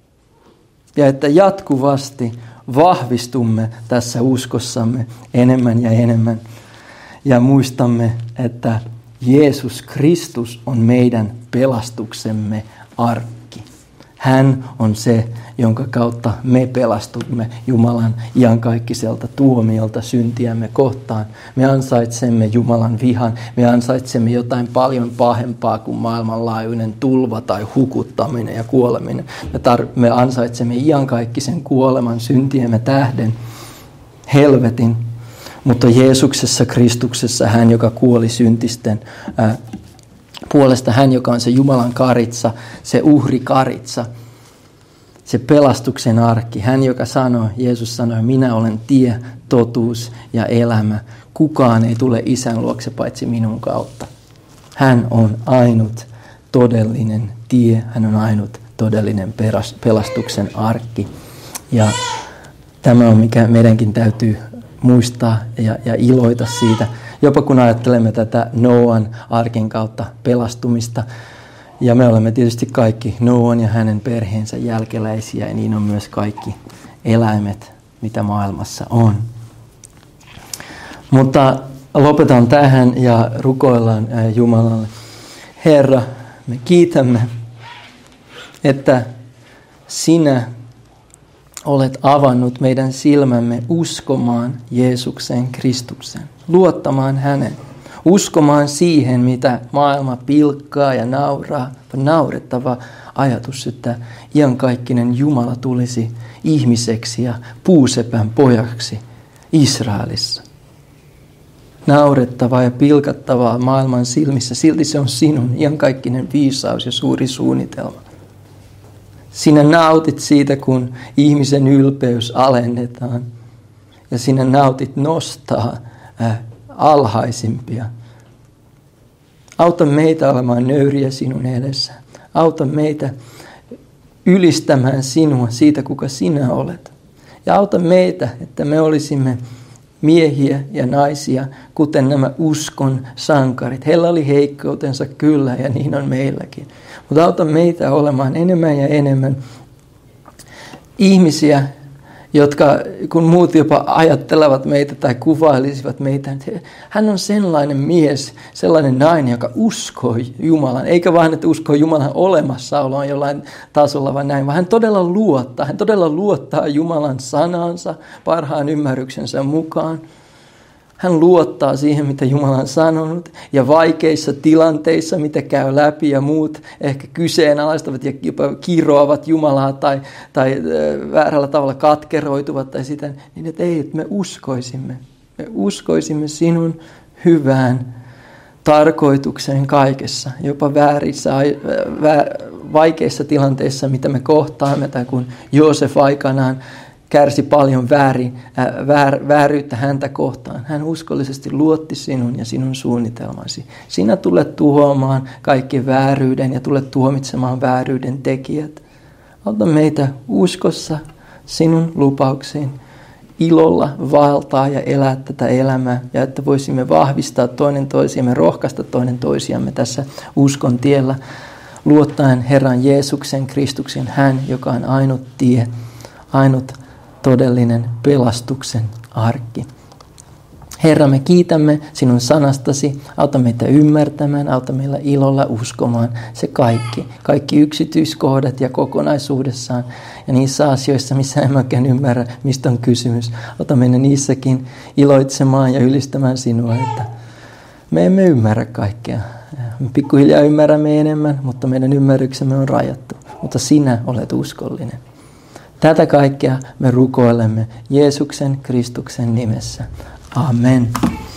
Ja että jatkuvasti vahvistumme tässä uskossamme enemmän ja enemmän. Ja muistamme, että Jeesus Kristus on meidän pelastuksemme arkki. Hän on se, jonka kautta me pelastumme Jumalan iankaikkiselta tuomiolta syntiämme kohtaan. Me ansaitsemme Jumalan vihan. Me ansaitsemme jotain paljon pahempaa kuin maailmanlaajuinen tulva tai hukuttaminen ja kuoleminen. Me, tar- me ansaitsemme iankaikkisen kuoleman syntiemme tähden, helvetin. Mutta Jeesuksessa, Kristuksessa, hän, joka kuoli syntisten ää, puolesta, hän, joka on se Jumalan karitsa, se uhrikaritsa, se pelastuksen arkki. Hän, joka sanoi, Jeesus sanoi, minä olen tie, totuus ja elämä. Kukaan ei tule Isän luokse paitsi minun kautta. Hän on ainut todellinen tie, hän on ainut todellinen pelastuksen arkki. Ja tämä on, mikä meidänkin täytyy muistaa ja, ja iloita siitä. Jopa kun ajattelemme tätä Nooan arkin kautta pelastumista. Ja me olemme tietysti kaikki Nooan ja hänen perheensä jälkeläisiä, ja niin on myös kaikki eläimet, mitä maailmassa on. Mutta lopetan tähän ja rukoillaan Jumalalle. Herra, me kiitämme, että sinä olet avannut meidän silmämme uskomaan Jeesukseen Kristukseen, luottamaan hänen, uskomaan siihen, mitä maailma pilkkaa ja nauraa. Naurettava ajatus, että iankaikkinen Jumala tulisi ihmiseksi ja puusepän pojaksi Israelissa. Naurettavaa ja pilkattavaa maailman silmissä, silti se on sinun iankaikkinen viisaus ja suuri suunnitelma. Sinä nautit siitä, kun ihmisen ylpeys alennetaan, ja sinä nautit nostaa äh, alhaisimpia. Auta meitä olemaan nöyriä sinun edessä. Auta meitä ylistämään sinua siitä, kuka sinä olet. Ja auta meitä, että me olisimme miehiä ja naisia, kuten nämä uskon sankarit. Heillä oli heikkoutensa kyllä, ja niin on meilläkin. Mutta auta meitä olemaan enemmän ja enemmän ihmisiä, jotka kun muut jopa ajattelevat meitä tai kuvailisivat meitä, että hän on sellainen mies, sellainen nainen, joka uskoo Jumalan, eikä vaan, että uskoo Jumalan olemassaoloon jollain tasolla vaan näin, vaan hän todella luottaa, hän todella luottaa Jumalan sanansa parhaan ymmärryksensä mukaan. Hän luottaa siihen, mitä Jumala on sanonut, ja vaikeissa tilanteissa, mitä käy läpi, ja muut ehkä kyseenalaistavat ja jopa kiroavat Jumalaa tai, tai väärällä tavalla katkeroituvat tai sitä, niin että ei, että me uskoisimme. Me uskoisimme sinun hyvään tarkoitukseen kaikessa, jopa väärissä, vaikeissa tilanteissa, mitä me kohtaamme, tai kun Joosef aikanaan kärsi paljon väärin, äh, väär, vääryyttä häntä kohtaan. Hän uskollisesti luotti sinun ja sinun suunnitelmasi. Sinä tulet tuhoamaan kaikki vääryyden ja tulet tuomitsemaan vääryyden tekijät. Auta meitä uskossa sinun lupauksiin, ilolla valtaa ja elää tätä elämää, ja että voisimme vahvistaa toinen toisiamme, rohkaista toinen toisiamme tässä uskon tiellä, luottaen Herran Jeesuksen Kristuksen, hän, joka on ainut tie, ainut todellinen pelastuksen arkki. Herra, me kiitämme sinun sanastasi, auta meitä ymmärtämään, auta meillä ilolla uskomaan se kaikki, kaikki yksityiskohdat ja kokonaisuudessaan, ja niissä asioissa, missä emme oikein ymmärrä, mistä on kysymys. Auta meitä niissäkin iloitsemaan ja ylistämään sinua, että me emme ymmärrä kaikkea. Me pikkuhiljaa ymmärrämme enemmän, mutta meidän ymmärryksemme on rajattu, mutta sinä olet uskollinen. Tätä kaikkea me rukoilemme Jeesuksen Kristuksen nimessä. Amen.